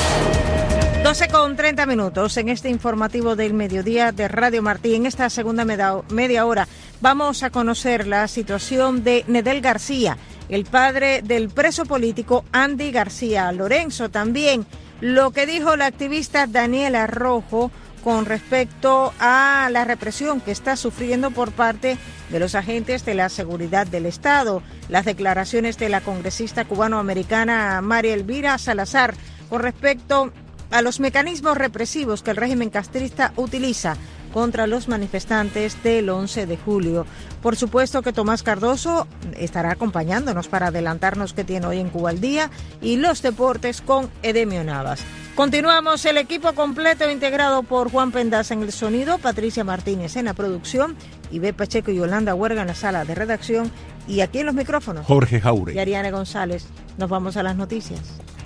12:30 en este informativo del mediodía de Radio Martí. En esta segunda media hora vamos a conocer la situación de Nedel García, el padre del preso político Andy García Lorenzo. También lo que dijo la activista Daniela Rojo con respecto a la represión que está sufriendo por parte de los agentes de la seguridad del Estado, las declaraciones de la congresista cubanoamericana María Elvira Salazar con respecto a los mecanismos represivos que el régimen castrista utiliza contra los manifestantes del 11 de julio. Por supuesto que Tomás Cardoso estará acompañándonos para adelantarnos qué tiene hoy en Cuba al día y los deportes con Edemio Navas. Continuamos el equipo completo integrado por Juan Pendas en el sonido, Patricia Martínez en la producción, Ibe Pacheco y Yolanda Huerga en la sala de redacción y aquí en los micrófonos Jorge Jaure y Ariane González. Nos vamos a las noticias.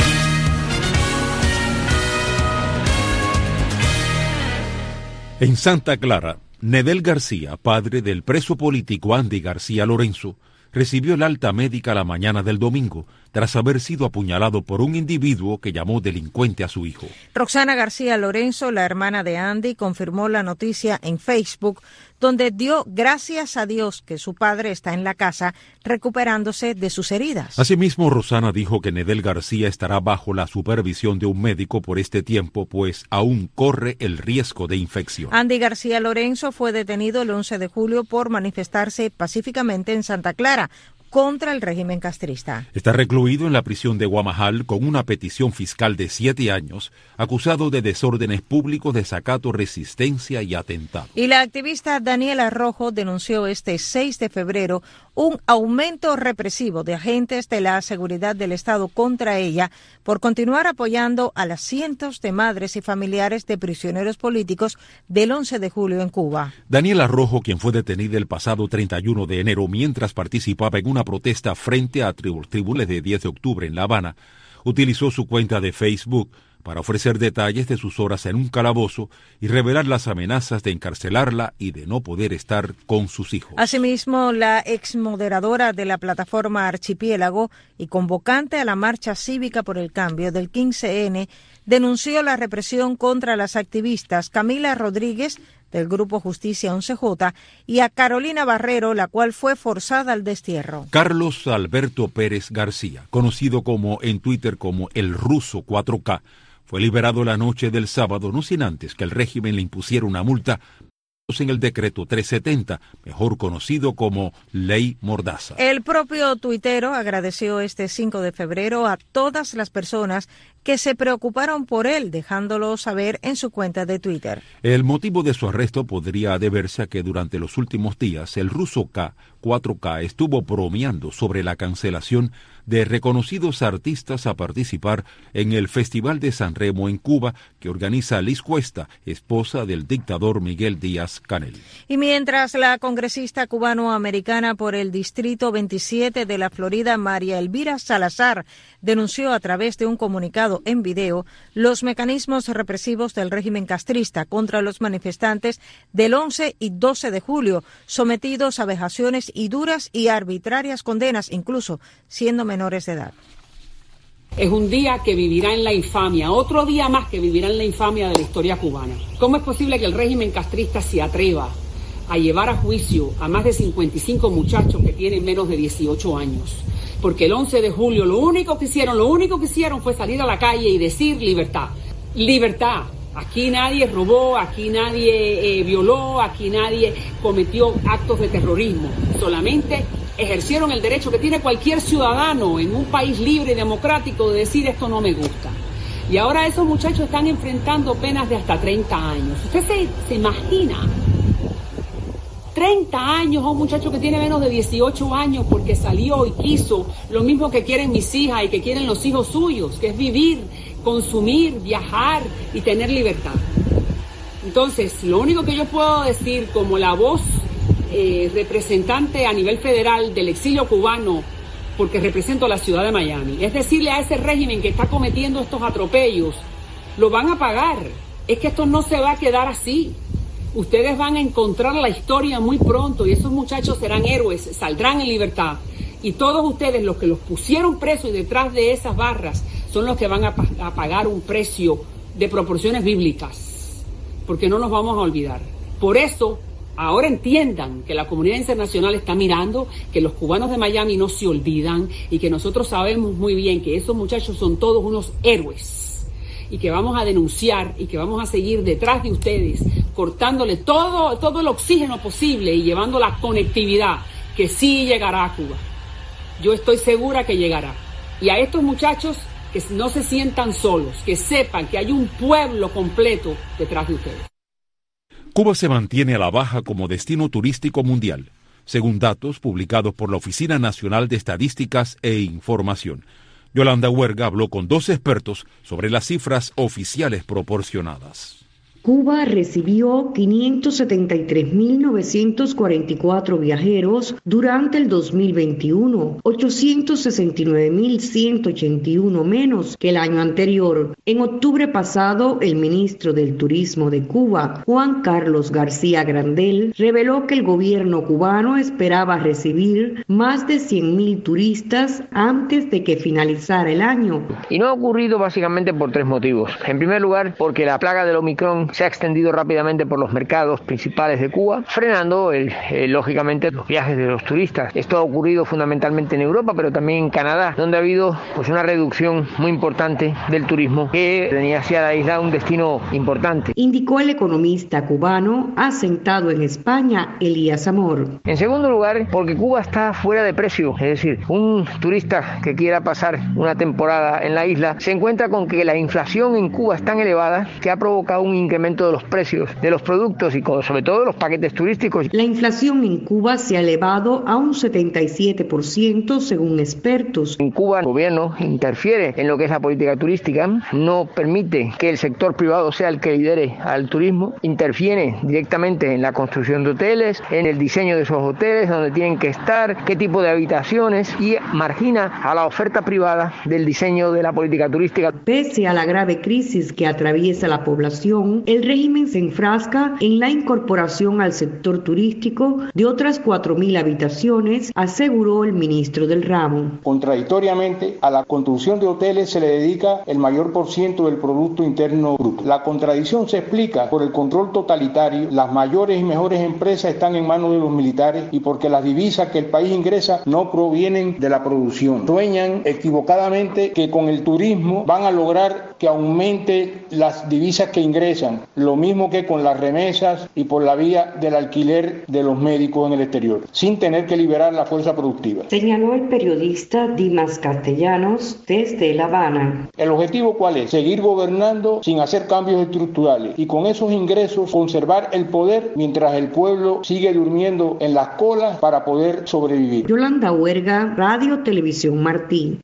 En Santa Clara, Nedel García, padre del preso político Andy García Lorenzo, recibió el alta médica la mañana del domingo tras haber sido apuñalado por un individuo que llamó delincuente a su hijo. Roxana García Lorenzo, la hermana de Andy, confirmó la noticia en Facebook, donde dio gracias a Dios que su padre está en la casa recuperándose de sus heridas. Asimismo, Rosana dijo que Nedel García estará bajo la supervisión de un médico por este tiempo, pues aún corre el riesgo de infección. Andy García Lorenzo fue detenido el 11 de julio por manifestarse pacíficamente en Santa Clara contra el régimen castrista. Está recluido en la prisión de Guamajal con una petición fiscal de 7 años, acusado de desórdenes públicos, desacato, resistencia y atentado. Y la activista Daniela Rojo denunció este 6 de febrero un aumento represivo de agentes de la seguridad del Estado contra ella por continuar apoyando a las cientos de madres y familiares de prisioneros políticos del 11 de julio en Cuba. Daniela Rojo, quien fue detenida el pasado 31 de enero mientras participaba en una protesta frente a tribunes de 10 de octubre en La Habana, utilizó su cuenta de Facebook para ofrecer detalles de sus horas en un calabozo y revelar las amenazas de encarcelarla y de no poder estar con sus hijos. Asimismo, la exmoderadora de la plataforma Archipiélago y convocante a la marcha cívica por el cambio del 15N denunció la represión contra las activistas Camila Rodríguez del Grupo Justicia 11J y a Carolina Barrero, la cual fue forzada al destierro. Carlos Alberto Pérez García, conocido en Twitter como el Ruso 4K, fue liberado la noche del sábado, no sin antes que el régimen le impusiera una multa en el decreto 370, mejor conocido como Ley Mordaza. El propio tuitero agradeció este 5 de febrero a todas las personas que se preocuparon por él, dejándolo saber en su cuenta de Twitter. El motivo de su arresto podría deberse a que durante los últimos días el ruso K4K estuvo bromeando sobre la cancelación de reconocidos artistas a participar en el Festival de San Remo en Cuba que organiza Liz Cuesta, esposa del dictador Miguel Díaz-Canel. Y mientras la congresista cubanoamericana por el Distrito 27 de la Florida, María Elvira Salazar, denunció a través de un comunicado en video los mecanismos represivos del régimen castrista contra los manifestantes del 11 y 12 de julio, sometidos a vejaciones y duras y arbitrarias condenas, incluso siendo menores de edad. Es un día que vivirá en la infamia, otro día más que vivirá en la infamia de la historia cubana. ¿Cómo es posible que el régimen castrista se atreva a llevar a juicio a más de 55 muchachos que tienen menos de 18 años? Porque el 11 de julio lo único que hicieron fue salir a la calle y decir libertad. Libertad. Aquí nadie robó, aquí nadie violó, aquí nadie cometió actos de terrorismo. Solamente ejercieron el derecho que tiene cualquier ciudadano en un país libre y democrático de decir esto no me gusta. Y ahora esos muchachos están enfrentando penas de hasta 30 años. ¿Usted se imagina? 30 años a un muchacho que tiene menos de 18 años porque salió y quiso lo mismo que quieren mis hijas y que quieren los hijos suyos, que es vivir, consumir, viajar y tener libertad. Entonces, lo único que yo puedo decir como la voz representante a nivel federal del exilio cubano, porque represento a la ciudad de Miami, es decirle a ese régimen que está cometiendo estos atropellos, lo van a pagar. Es que esto no se va a quedar así. Ustedes van a encontrar la historia muy pronto y esos muchachos serán héroes, saldrán en libertad. Y todos ustedes, los que los pusieron presos y detrás de esas barras, son los que van a pagar un precio de proporciones bíblicas, porque no nos vamos a olvidar. Por eso, ahora entiendan que la comunidad internacional está mirando, que los cubanos de Miami no se olvidan y que nosotros sabemos muy bien que esos muchachos son todos unos héroes y que vamos a denunciar y que vamos a seguir detrás de ustedes, cortándole todo el oxígeno posible y llevando la conectividad que sí llegará a Cuba. Yo estoy segura que llegará. Y a estos muchachos que no se sientan solos, que sepan que hay un pueblo completo detrás de ustedes. Cuba se mantiene a la baja como destino turístico mundial, según datos publicados por la Oficina Nacional de Estadísticas e Información. Yolanda Huerga habló con 2 expertos sobre las cifras oficiales proporcionadas. Cuba recibió 573.944 viajeros durante el 2021, 869.181 menos que el año anterior. En octubre pasado, el ministro del Turismo de Cuba, Juan Carlos García Grandel, reveló que el gobierno cubano esperaba recibir más de 100.000 turistas antes de que finalizara el año. Y no ha ocurrido básicamente por 3 motivos. En primer lugar, porque la plaga del Omicron se ha extendido rápidamente por los mercados principales de Cuba, frenando lógicamente los viajes de los turistas. Esto ha ocurrido fundamentalmente en Europa, pero también en Canadá, donde ha habido una reducción muy importante del turismo que tenía hacia la isla un destino importante. Indicó el economista cubano asentado en España, Elías Amor. En segundo lugar, porque Cuba está fuera de precio, es decir, un turista que quiera pasar una temporada en la isla se encuentra con que la inflación en Cuba es tan elevada que ha provocado un incremento de los precios de los productos y sobre todo de los paquetes turísticos. La inflación en Cuba se ha elevado a un 77% según expertos. En Cuba el gobierno interfiere en lo que es la política turística, no permite que el sector privado sea el que lidere al turismo, interfiere directamente en la construcción de hoteles, en el diseño de esos hoteles, donde tienen que estar, qué tipo de habitaciones, y margina a la oferta privada del diseño de la política turística. Pese a la grave crisis que atraviesa la población, el régimen se enfrasca en la incorporación al sector turístico de otras 4.000 habitaciones, aseguró el ministro del ramo. Contradictoriamente, a la construcción de hoteles se le dedica el mayor % del Producto Interno Bruto. La contradicción se explica por el control totalitario, las mayores y mejores empresas están en manos de los militares y porque las divisas que el país ingresa no provienen de la producción. Sueñan equivocadamente que con el turismo van a lograr que aumente las divisas que ingresan, lo mismo que con las remesas y por la vía del alquiler de los médicos en el exterior, sin tener que liberar la fuerza productiva. Señaló el periodista Dimas Castellanos desde La Habana. ¿El objetivo cuál es? Seguir gobernando sin hacer cambios estructurales y con esos ingresos conservar el poder mientras el pueblo sigue durmiendo en las colas para poder sobrevivir. Yolanda Huerga, Radio Televisión Martí.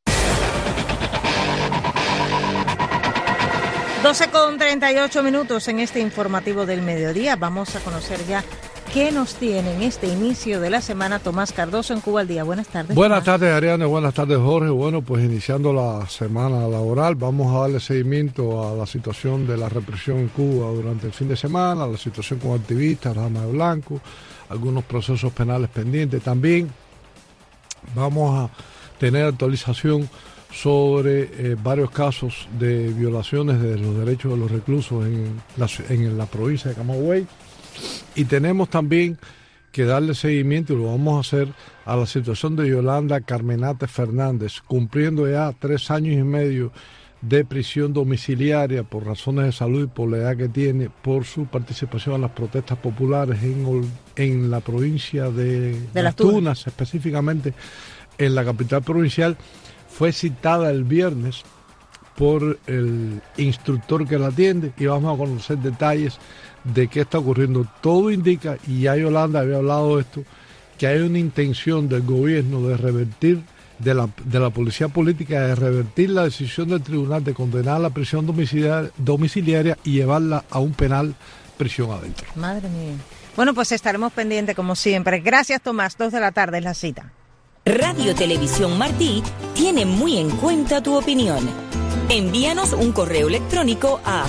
12:38 en este informativo del mediodía. Vamos a conocer ya qué nos tiene en este inicio de la semana Tomás Cardoso en Cuba al Día. Buenas tardes. Buenas tardes, Ariane. Buenas tardes, Jorge. Bueno, pues iniciando la semana laboral, vamos a darle seguimiento a la situación de la represión en Cuba durante el fin de semana, la situación con activistas, la Dama de Blanco, algunos procesos penales pendientes. También vamos a tener actualización sobre varios casos de violaciones de los derechos de los reclusos en la provincia de Camagüey, y tenemos también que darle seguimiento, y lo vamos a hacer, a la situación de Yolanda Carmenate Fernández, cumpliendo ya 3 años y medio de prisión domiciliaria por razones de salud y por la edad que tiene, por su participación en las protestas populares en la provincia de Las Tunas, específicamente en la capital provincial. Fue citada el viernes por el instructor que la atiende y vamos a conocer detalles de qué está ocurriendo. Todo indica, y ya Yolanda había hablado de esto, que hay una intención del gobierno de revertir, de la policía política, de revertir la decisión del tribunal de condenar a la prisión domiciliaria y llevarla a un penal prisión adentro. Madre mía. Bueno, pues estaremos pendientes como siempre. Gracias, Tomás. 2 de la tarde es la cita. Radio Televisión Martí tiene muy en cuenta tu opinión. Envíanos un correo electrónico a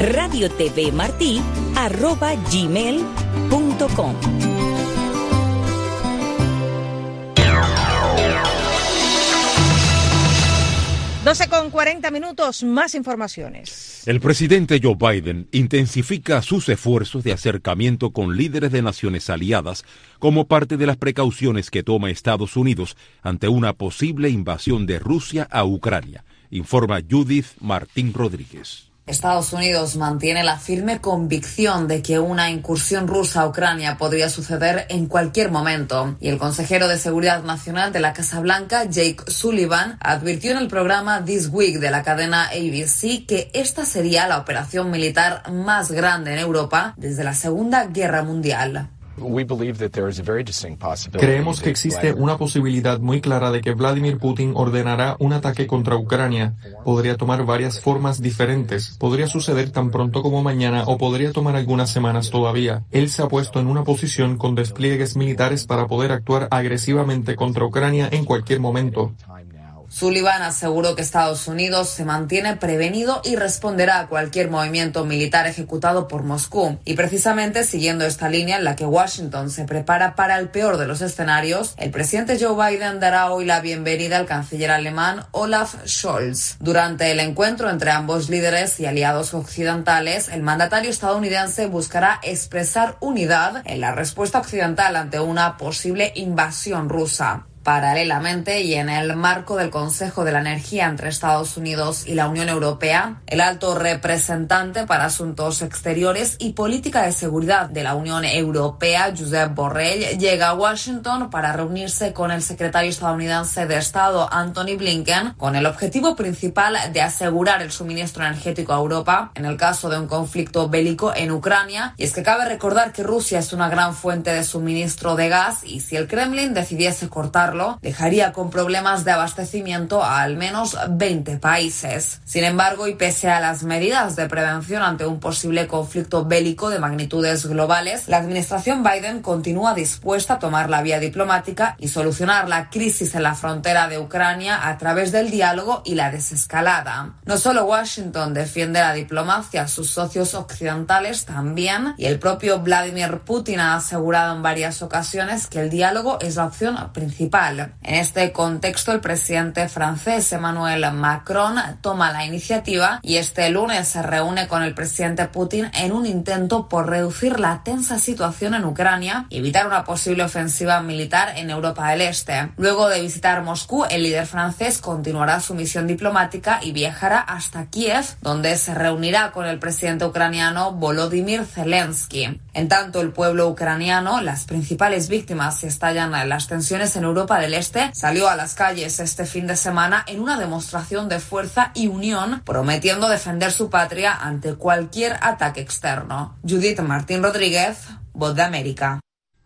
radiotvmarti@gmail.com. con 40 minutos, más informaciones. El presidente Joe Biden intensifica sus esfuerzos de acercamiento con líderes de naciones aliadas como parte de las precauciones que toma Estados Unidos ante una posible invasión de Rusia a Ucrania, informa Judith Martín Rodríguez. Estados Unidos mantiene la firme convicción de que una incursión rusa a Ucrania podría suceder en cualquier momento, y el consejero de Seguridad Nacional de la Casa Blanca, Jake Sullivan, advirtió en el programa This Week de la cadena ABC que esta sería la operación militar más grande en Europa desde la Segunda Guerra Mundial. Creemos que existe una posibilidad muy clara de que Vladimir Putin ordenará un ataque contra Ucrania. Podría tomar varias formas diferentes. Podría suceder tan pronto como mañana o podría tomar algunas semanas todavía. Él se ha puesto en una posición con despliegues militares para poder actuar agresivamente contra Ucrania en cualquier momento. Sullivan aseguró que Estados Unidos se mantiene prevenido y responderá a cualquier movimiento militar ejecutado por Moscú. Y precisamente siguiendo esta línea en la que Washington se prepara para el peor de los escenarios, el presidente Joe Biden dará hoy la bienvenida al canciller alemán Olaf Scholz. Durante el encuentro entre ambos líderes y aliados occidentales, el mandatario estadounidense buscará expresar unidad en la respuesta occidental ante una posible invasión rusa. Paralelamente, y en el marco del Consejo de la Energía entre Estados Unidos y la Unión Europea, el alto representante para Asuntos Exteriores y Política de Seguridad de la Unión Europea, Josep Borrell, llega a Washington para reunirse con el secretario estadounidense de Estado, Antony Blinken, con el objetivo principal de asegurar el suministro energético a Europa en el caso de un conflicto bélico en Ucrania. Y es que cabe recordar que Rusia es una gran fuente de suministro de gas y si el Kremlin decidiese cortarlo, dejaría con problemas de abastecimiento a al menos 20 países. Sin embargo, y pese a las medidas de prevención ante un posible conflicto bélico de magnitudes globales, la administración Biden continúa dispuesta a tomar la vía diplomática y solucionar la crisis en la frontera de Ucrania a través del diálogo y la desescalada. No solo Washington defiende la diplomacia, sus socios occidentales también, y el propio Vladimir Putin ha asegurado en varias ocasiones que el diálogo es la opción principal. electoral. En este contexto, el presidente francés Emmanuel Macron toma la iniciativa y este lunes se reúne con el presidente Putin en un intento por reducir la tensa situación en Ucrania y evitar una posible ofensiva militar en Europa del Este. Luego de visitar Moscú, el líder francés continuará su misión diplomática y viajará hasta Kiev, donde se reunirá con el presidente ucraniano Volodymyr Zelensky. En tanto, el pueblo ucraniano, las principales víctimas si estallan las tensiones en Europa del Este, salió a las calles este fin de semana en una demostración de fuerza y unión, prometiendo defender su patria ante cualquier ataque externo. Judith Martín Rodríguez, Voz de América.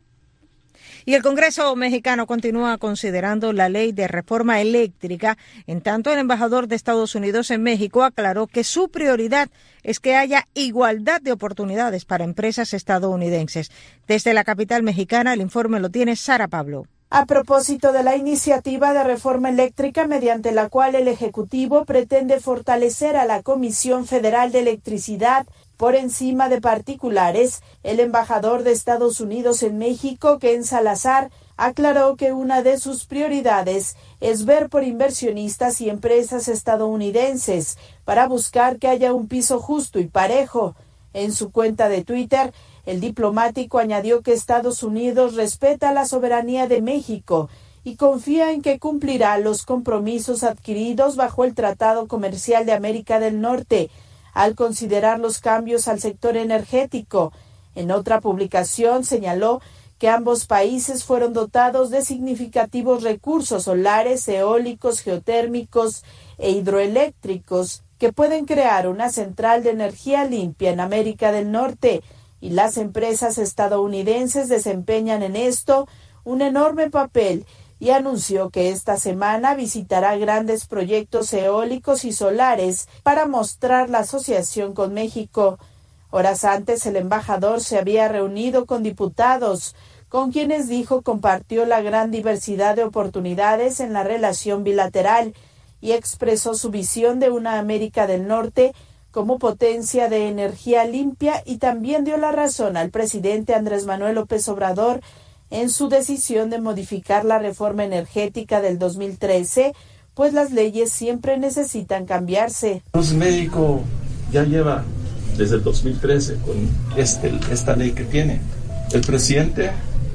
Y el Congreso mexicano continúa considerando la ley de reforma eléctrica. En tanto, el embajador de Estados Unidos en México aclaró que su prioridad es que haya igualdad de oportunidades para empresas estadounidenses. Desde la capital mexicana, el informe lo tiene Sara Pablo. A propósito de la iniciativa de reforma eléctrica mediante la cual el Ejecutivo pretende fortalecer a la Comisión Federal de Electricidad por encima de particulares, el embajador de Estados Unidos en México, Ken Salazar, aclaró que una de sus prioridades es ver por inversionistas y empresas estadounidenses para buscar que haya un piso justo y parejo. En su cuenta de Twitter, el diplomático añadió que Estados Unidos respeta la soberanía de México y confía en que cumplirá los compromisos adquiridos bajo el Tratado Comercial de América del Norte, al considerar los cambios al sector energético. En otra publicación señaló que ambos países fueron dotados de significativos recursos solares, eólicos, geotérmicos e hidroeléctricos que pueden crear una central de energía limpia en América del Norte, y las empresas estadounidenses desempeñan en esto un enorme papel, y anunció que esta semana visitará grandes proyectos eólicos y solares para mostrar la asociación con México. Horas antes, el embajador se había reunido con diputados, con quienes dijo compartió la gran diversidad de oportunidades en la relación bilateral y expresó su visión de una América del Norte como potencia de energía limpia, y también dio la razón al presidente Andrés Manuel López Obrador en su decisión de modificar la reforma energética del 2013, pues las leyes siempre necesitan cambiarse. México ya lleva desde el 2013 con esta ley que tiene. El presidente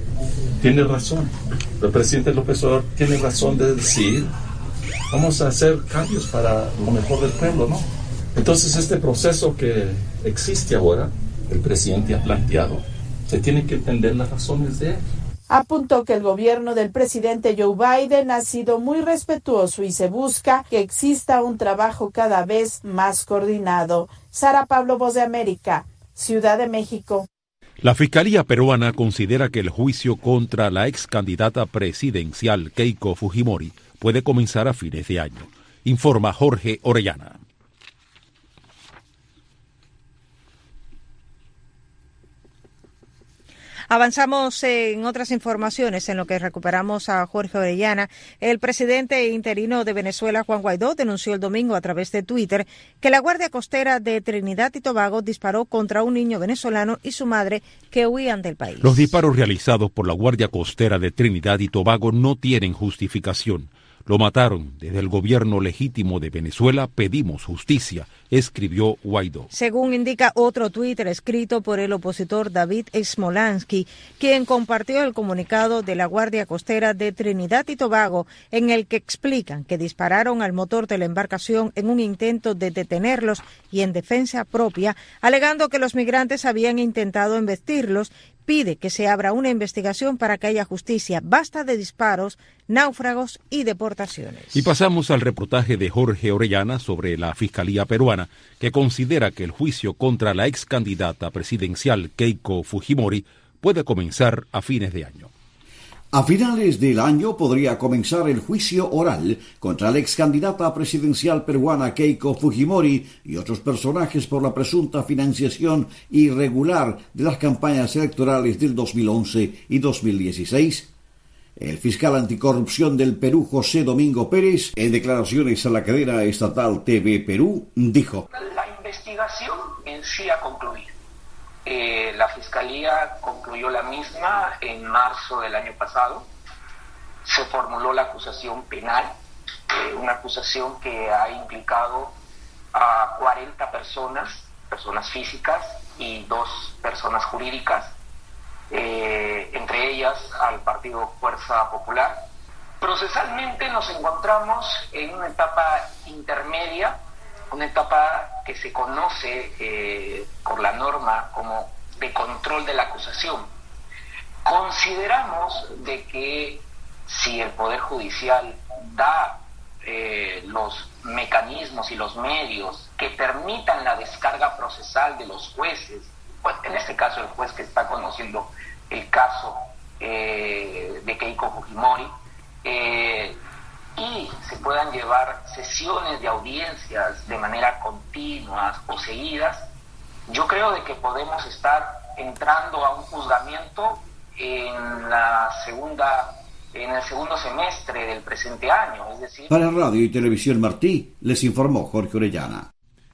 tiene razón. El presidente López Obrador tiene razón de decir, vamos a hacer cambios para lo mejor del pueblo, ¿no? Entonces este proceso que existe ahora, el presidente ha planteado, se tiene que entender las razones de él. Apuntó que el gobierno del presidente Joe Biden ha sido muy respetuoso y se busca que exista un trabajo cada vez más coordinado. Sara Pablo, Voz de América, Ciudad de México. La Fiscalía peruana considera que el juicio contra la ex candidata presidencial Keiko Fujimori puede comenzar a fines de año. Informa Jorge Orellana. Avanzamos en otras informaciones en lo que recuperamos a Jorge Orellana. El presidente interino de Venezuela, Juan Guaidó, denunció el domingo a través de Twitter que la Guardia Costera de Trinidad y Tobago disparó contra un niño venezolano y su madre que huían del país. Los disparos realizados por la Guardia Costera de Trinidad y Tobago no tienen justificación. Lo mataron. Desde el gobierno legítimo de Venezuela pedimos justicia, escribió Guaidó. Según indica otro Twitter escrito por el opositor David Smolansky, quien compartió el comunicado de la Guardia Costera de Trinidad y Tobago, en el que explican que dispararon al motor de la embarcación en un intento de detenerlos y en defensa propia, alegando que los migrantes habían intentado embestirlos. Pide que se abra una investigación para que haya justicia. Basta de disparos, náufragos y deportaciones. Y pasamos al reportaje de Jorge Orellana sobre la Fiscalía peruana, que considera que el juicio contra la ex candidata presidencial Keiko Fujimori puede comenzar a fines de año. A finales del año podría comenzar el juicio oral contra la ex candidata presidencial peruana Keiko Fujimori y otros personajes por la presunta financiación irregular de las campañas electorales del 2011 y 2016. El fiscal anticorrupción del Perú, José Domingo Pérez, en declaraciones a la cadena estatal TV Perú, dijo: la investigación en sí ha concluido. La Fiscalía concluyó la misma en marzo del año pasado se formuló la acusación penal, una acusación que ha implicado a 40 personas físicas y 2 personas jurídicas, entre ellas al Partido Fuerza Popular. Procesalmente nos encontramos en una etapa intermedia, una etapa que se conoce por la norma como de control de la acusación. Consideramos de que si el Poder Judicial da los mecanismos y los medios que permitan la descarga procesal de los jueces, pues en este caso el juez que está conociendo el caso de Keiko Fujimori, y se puedan llevar sesiones de audiencias de manera continua o seguidas, yo creo de que podemos estar entrando a un juzgamiento en el segundo semestre del presente año, es decir... Para Radio y Televisión Martí, les informó Jorge Orellana.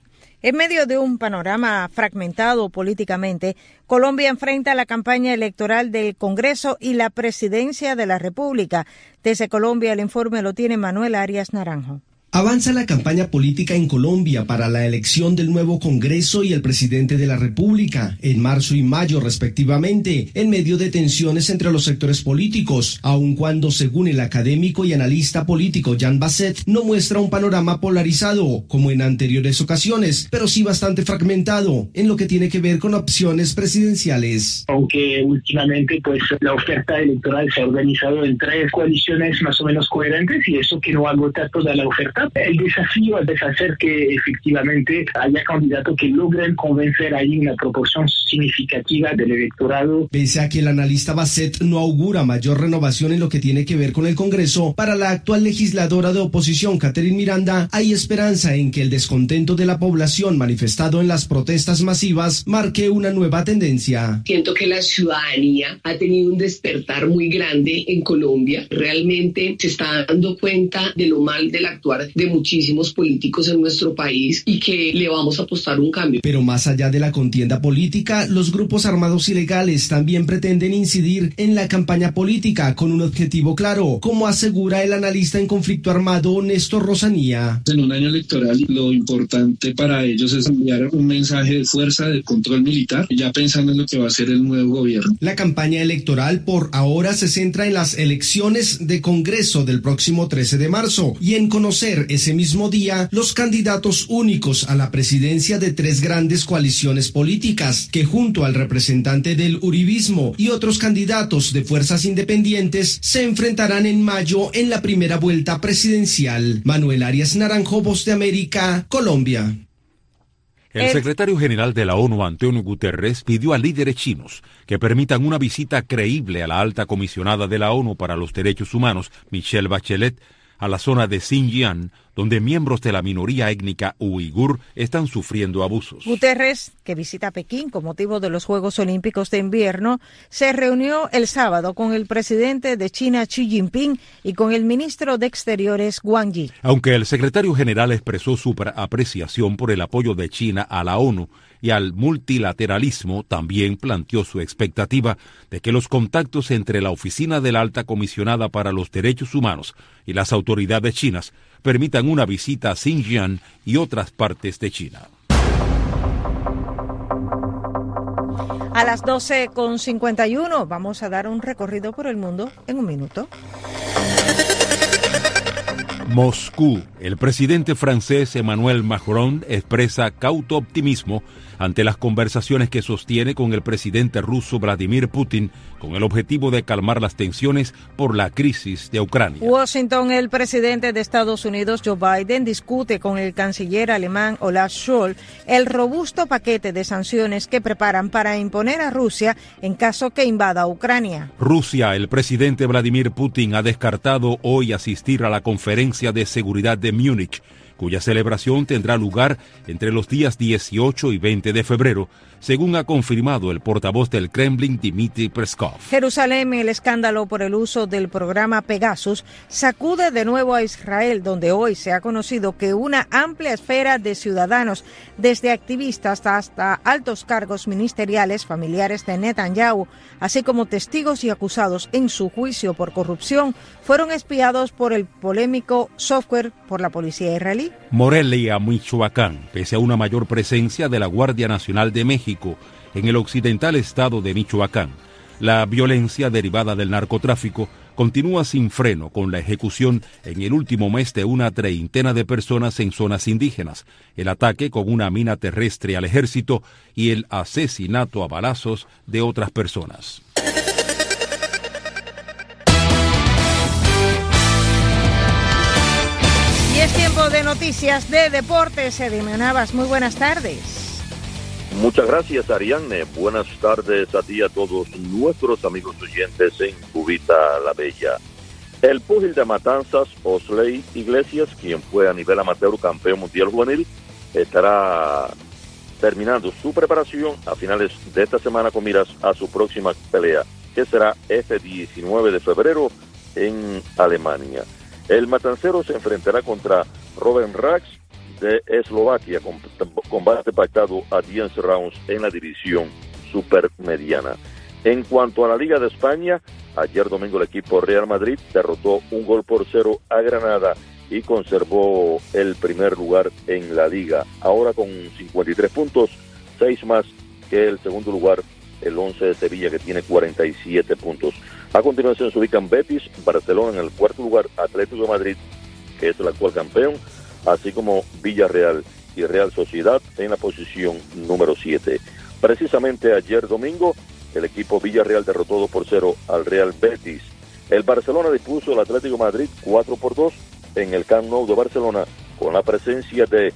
En medio de un panorama fragmentado políticamente, Colombia enfrenta la campaña electoral del Congreso y la Presidencia de la República. Desde Colombia, el informe lo tiene Manuel Arias Naranjo. Avanza la campaña política en Colombia para la elección del nuevo Congreso y el presidente de la República, en marzo y mayo respectivamente, en medio de tensiones entre los sectores políticos, aun cuando, según el académico y analista político Jean Basset, no muestra un panorama polarizado, como en anteriores ocasiones, pero sí bastante fragmentado, en lo que tiene que ver con opciones presidenciales. Aunque últimamente pues la oferta electoral se ha organizado en 3 coaliciones más o menos coherentes, y eso que no agota toda la oferta. El desafío es hacer que efectivamente haya candidatos que logren convencer ahí una proporción significativa del electorado. Pese a que el analista Basset no augura mayor renovación en lo que tiene que ver con el Congreso, para la actual legisladora de oposición, Catherine Miranda, hay esperanza en que el descontento de la población manifestado en las protestas masivas marque una nueva tendencia. Siento que la ciudadanía ha tenido un despertar muy grande en Colombia. Realmente se está dando cuenta de lo mal del actuar de muchísimos políticos en nuestro país y que le vamos a apostar un cambio. Pero más allá de la contienda política, los grupos armados ilegales también pretenden incidir en la campaña política con un objetivo claro, como asegura el analista en conflicto armado Néstor Rosanía. En un año electoral, lo importante para ellos es enviar un mensaje de fuerza, de control militar, ya pensando en lo que va a ser el nuevo gobierno. La campaña electoral por ahora se centra en las elecciones de Congreso del próximo 13 de marzo y en conocer ese mismo día los candidatos únicos a la presidencia de 3 grandes coaliciones políticas que, junto al representante del uribismo y otros candidatos de fuerzas independientes, se enfrentarán en mayo en la primera vuelta presidencial. Manuel Arias Naranjo, Voz de América, Colombia. El secretario general de la ONU, Antonio Guterres, pidió a líderes chinos que permitan una visita creíble a la alta comisionada de la ONU para los Derechos Humanos, Michelle Bachelet, a la zona de Xinjiang, donde miembros de la minoría étnica uigur están sufriendo abusos. Guterres, que visita Pekín con motivo de los Juegos Olímpicos de Invierno, se reunió el sábado con el presidente de China, Xi Jinping, y con el ministro de Exteriores, Wang Yi. Aunque el secretario general expresó su apreciación por el apoyo de China a la ONU y al multilateralismo, también planteó su expectativa de que los contactos entre la Oficina de la Alta Comisionada para los Derechos Humanos y las autoridades chinas permitan una visita a Xinjiang y otras partes de China. A las 12:51 vamos a dar un recorrido por el mundo en un minuto. Moscú. El presidente francés Emmanuel Macron expresa cauto optimismo ante las conversaciones que sostiene con el presidente ruso Vladimir Putin con el objetivo de calmar las tensiones por la crisis de Ucrania. Washington. El presidente de Estados Unidos, Joe Biden, discute con el canciller alemán Olaf Scholz el robusto paquete de sanciones que preparan para imponer a Rusia en caso que invada Ucrania. Rusia. El presidente Vladimir Putin ha descartado hoy asistir a la conferencia de seguridad de Múnich, cuya celebración tendrá lugar entre los días 18 y 20 de febrero, según ha confirmado el portavoz del Kremlin, Dmitry Peskov. Jerusalén, el escándalo por el uso del programa Pegasus sacude de nuevo a Israel, donde hoy se ha conocido que una amplia esfera de ciudadanos, desde activistas hasta altos cargos ministeriales, familiares de Netanyahu, así como testigos y acusados en su juicio por corrupción, fueron espiados por el polémico software por la policía israelí. Morelia, Michoacán, pese a una mayor presencia de la Guardia Nacional de México en el occidental estado de Michoacán, la violencia derivada del narcotráfico continúa sin freno, con la ejecución en el último mes de una treintena de personas en zonas indígenas, el ataque con una mina terrestre al ejército y el asesinato a balazos de otras personas. Y es tiempo de noticias de deportes. Edime Navas, muy buenas tardes. Muchas gracias, Ariadne. Buenas tardes a ti y a todos nuestros amigos oyentes en Cubita la Bella. El púgil de Matanzas, Osley Iglesias, quien fue a nivel amateur campeón mundial juvenil, estará terminando su preparación a finales de esta semana con miras a su próxima pelea, que será este 19 de febrero en Alemania. El matancero se enfrentará contra Robin Rax de Eslovaquia, con combate pactado a 10 rounds en la división supermediana. En cuanto a la Liga de España, ayer domingo el equipo Real Madrid derrotó 1-0 a Granada y conservó el primer lugar en la Liga, ahora con 53 puntos, 6 más que el segundo lugar, el 11 de Sevilla, que tiene 47 puntos. A continuación se ubican Betis, Barcelona en el cuarto lugar, Atlético de Madrid, que es el actual campeón, así como Villarreal y Real Sociedad en la posición número 7. Precisamente ayer domingo, el equipo Villarreal derrotó 2-0 al Real Betis. El Barcelona dispuso al Atlético de Madrid 4-2 en el Camp Nou de Barcelona, con la presencia de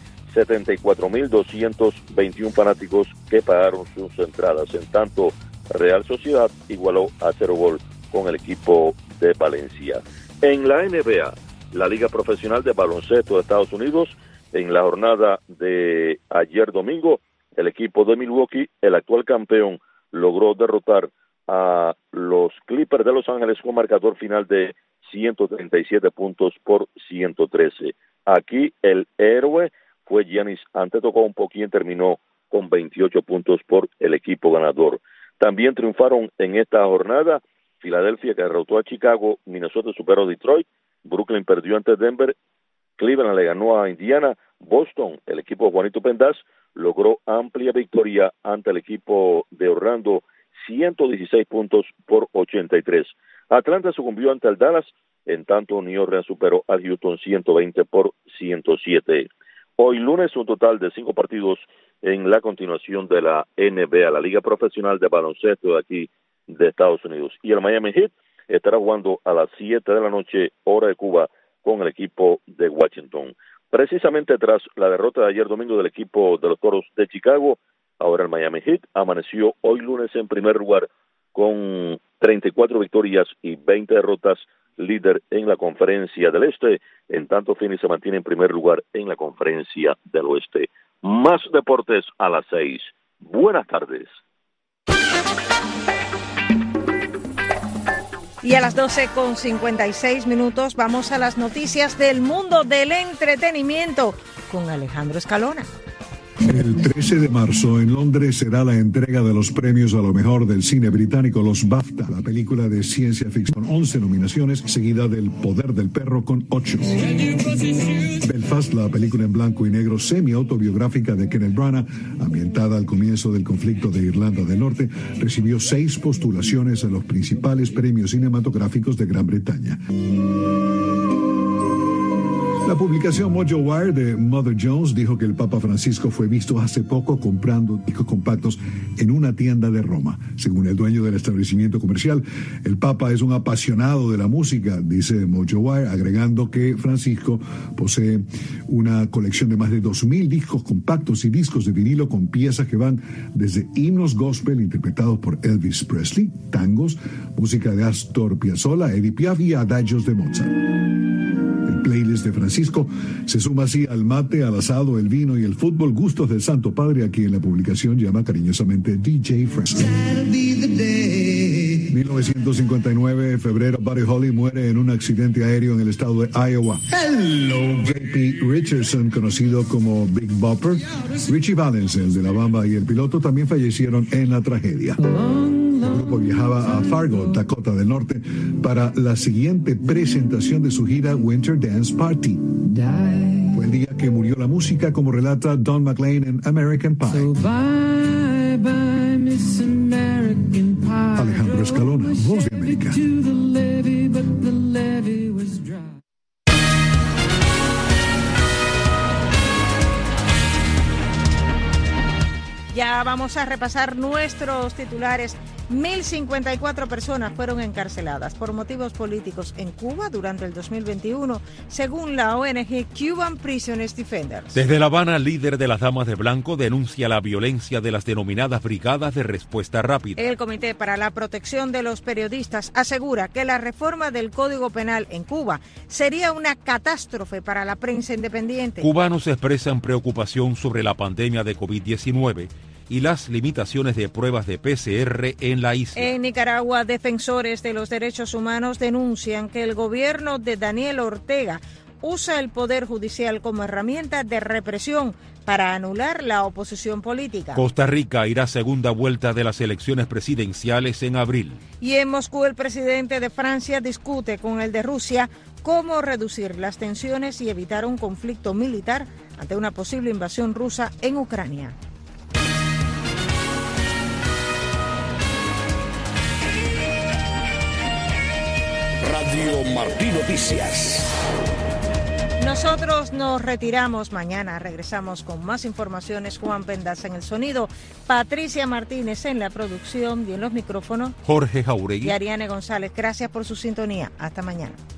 74.221 fanáticos que pagaron sus entradas. En tanto, Real Sociedad igualó a 0 con el equipo de Valencia. En la NBA, la Liga Profesional de Baloncesto de Estados Unidos, en la jornada de ayer domingo, el equipo de Milwaukee, el actual campeón, logró derrotar a los Clippers de Los Ángeles con marcador final de 137 puntos por 113. Aquí el héroe fue Giannis Antetokounmpo, quien terminó con 28 puntos por el equipo ganador. También triunfaron en esta jornada Filadelfia, que derrotó a Chicago, Minnesota superó a Detroit, Brooklyn perdió ante Denver, Cleveland le ganó a Indiana, Boston, el equipo de Juanito Pendaz, logró amplia victoria ante el equipo de Orlando, 116 puntos por 83. Atlanta sucumbió ante el Dallas, en tanto New Orleans superó a Houston 120 por 107. Hoy lunes un total de 5 partidos en la continuación de la NBA, la Liga Profesional de Baloncesto de aquí de Estados Unidos. Y el Miami Heat estará jugando a las 7 de la noche, hora de Cuba, con el equipo de Washington. Precisamente tras la derrota de ayer domingo del equipo de los Toros de Chicago, ahora el Miami Heat amaneció hoy lunes en primer lugar con 34 victorias y 20 derrotas, líder en la Conferencia del Este. En tanto, Phoenix se mantiene en primer lugar en la Conferencia del Oeste. Más deportes a las 6. Buenas tardes. Y a las 12:56 vamos a las noticias del mundo del entretenimiento con Alejandro Escalona. El 13 de marzo en Londres será la entrega de los premios a lo mejor del cine británico, los BAFTA, la película de ciencia ficción con 11 nominaciones, seguida del Poder del Perro con 8. Belfast, la película en blanco y negro semi-autobiográfica de Kenneth Branagh, ambientada al comienzo del conflicto de Irlanda del Norte, recibió 6 postulaciones a los principales premios cinematográficos de Gran Bretaña. La publicación Mojo Wire de Mother Jones dijo que el Papa Francisco fue visto hace poco comprando discos compactos en una tienda de Roma. Según el dueño del establecimiento comercial, el Papa es un apasionado de la música, dice Mojo Wire, agregando que Francisco posee una colección de más de 2.000 discos compactos y discos de vinilo con piezas que van desde himnos gospel interpretados por Elvis Presley, tangos, música de Astor Piazzolla, Edith Piaf y adagios de Mozart. El playlist detalles de Francisco. Se suma así al mate, al asado, el vino y el fútbol, gustos del Santo Padre, a quien la publicación llama cariñosamente DJ Francis. 1959, febrero, Buddy Holly muere en un accidente aéreo en el estado de Iowa. J.P. Richardson, conocido como Big Bopper, Richie Valens, el de La Bamba, y el piloto también fallecieron en la tragedia. El grupo viajaba a Fargo, Dakota del Norte, para la siguiente presentación de su gira Winter Dance Party. Fue el día que murió la música, como relata Don McLean en American Pie. Alejandro Escalona, Voz de América. Ya vamos a repasar nuestros titulares. 1.054 personas fueron encarceladas por motivos políticos en Cuba durante el 2021, según la ONG Cuban Prisoners Defenders. Desde La Habana, el líder de las Damas de Blanco denuncia la violencia de las denominadas Brigadas de Respuesta Rápida. El Comité para la Protección de los Periodistas asegura que la reforma del Código Penal en Cuba sería una catástrofe para la prensa independiente. Cubanos expresan preocupación sobre la pandemia de COVID-19 y las limitaciones de pruebas de PCR en la isla. En Nicaragua, defensores de los derechos humanos denuncian que el gobierno de Daniel Ortega usa el Poder Judicial como herramienta de represión para anular la oposición política. Costa Rica irá a segunda vuelta de las elecciones presidenciales en abril. Y en Moscú, el presidente de Francia discute con el de Rusia cómo reducir las tensiones y evitar un conflicto militar ante una posible invasión rusa en Ucrania. Radio Martí Noticias. Nosotros nos retiramos. Mañana regresamos con más informaciones. Juan Pendaza en el sonido, Patricia Martínez en la producción y en los micrófonos, Jorge Jauregui y Ariane González. Gracias por su sintonía. Hasta mañana.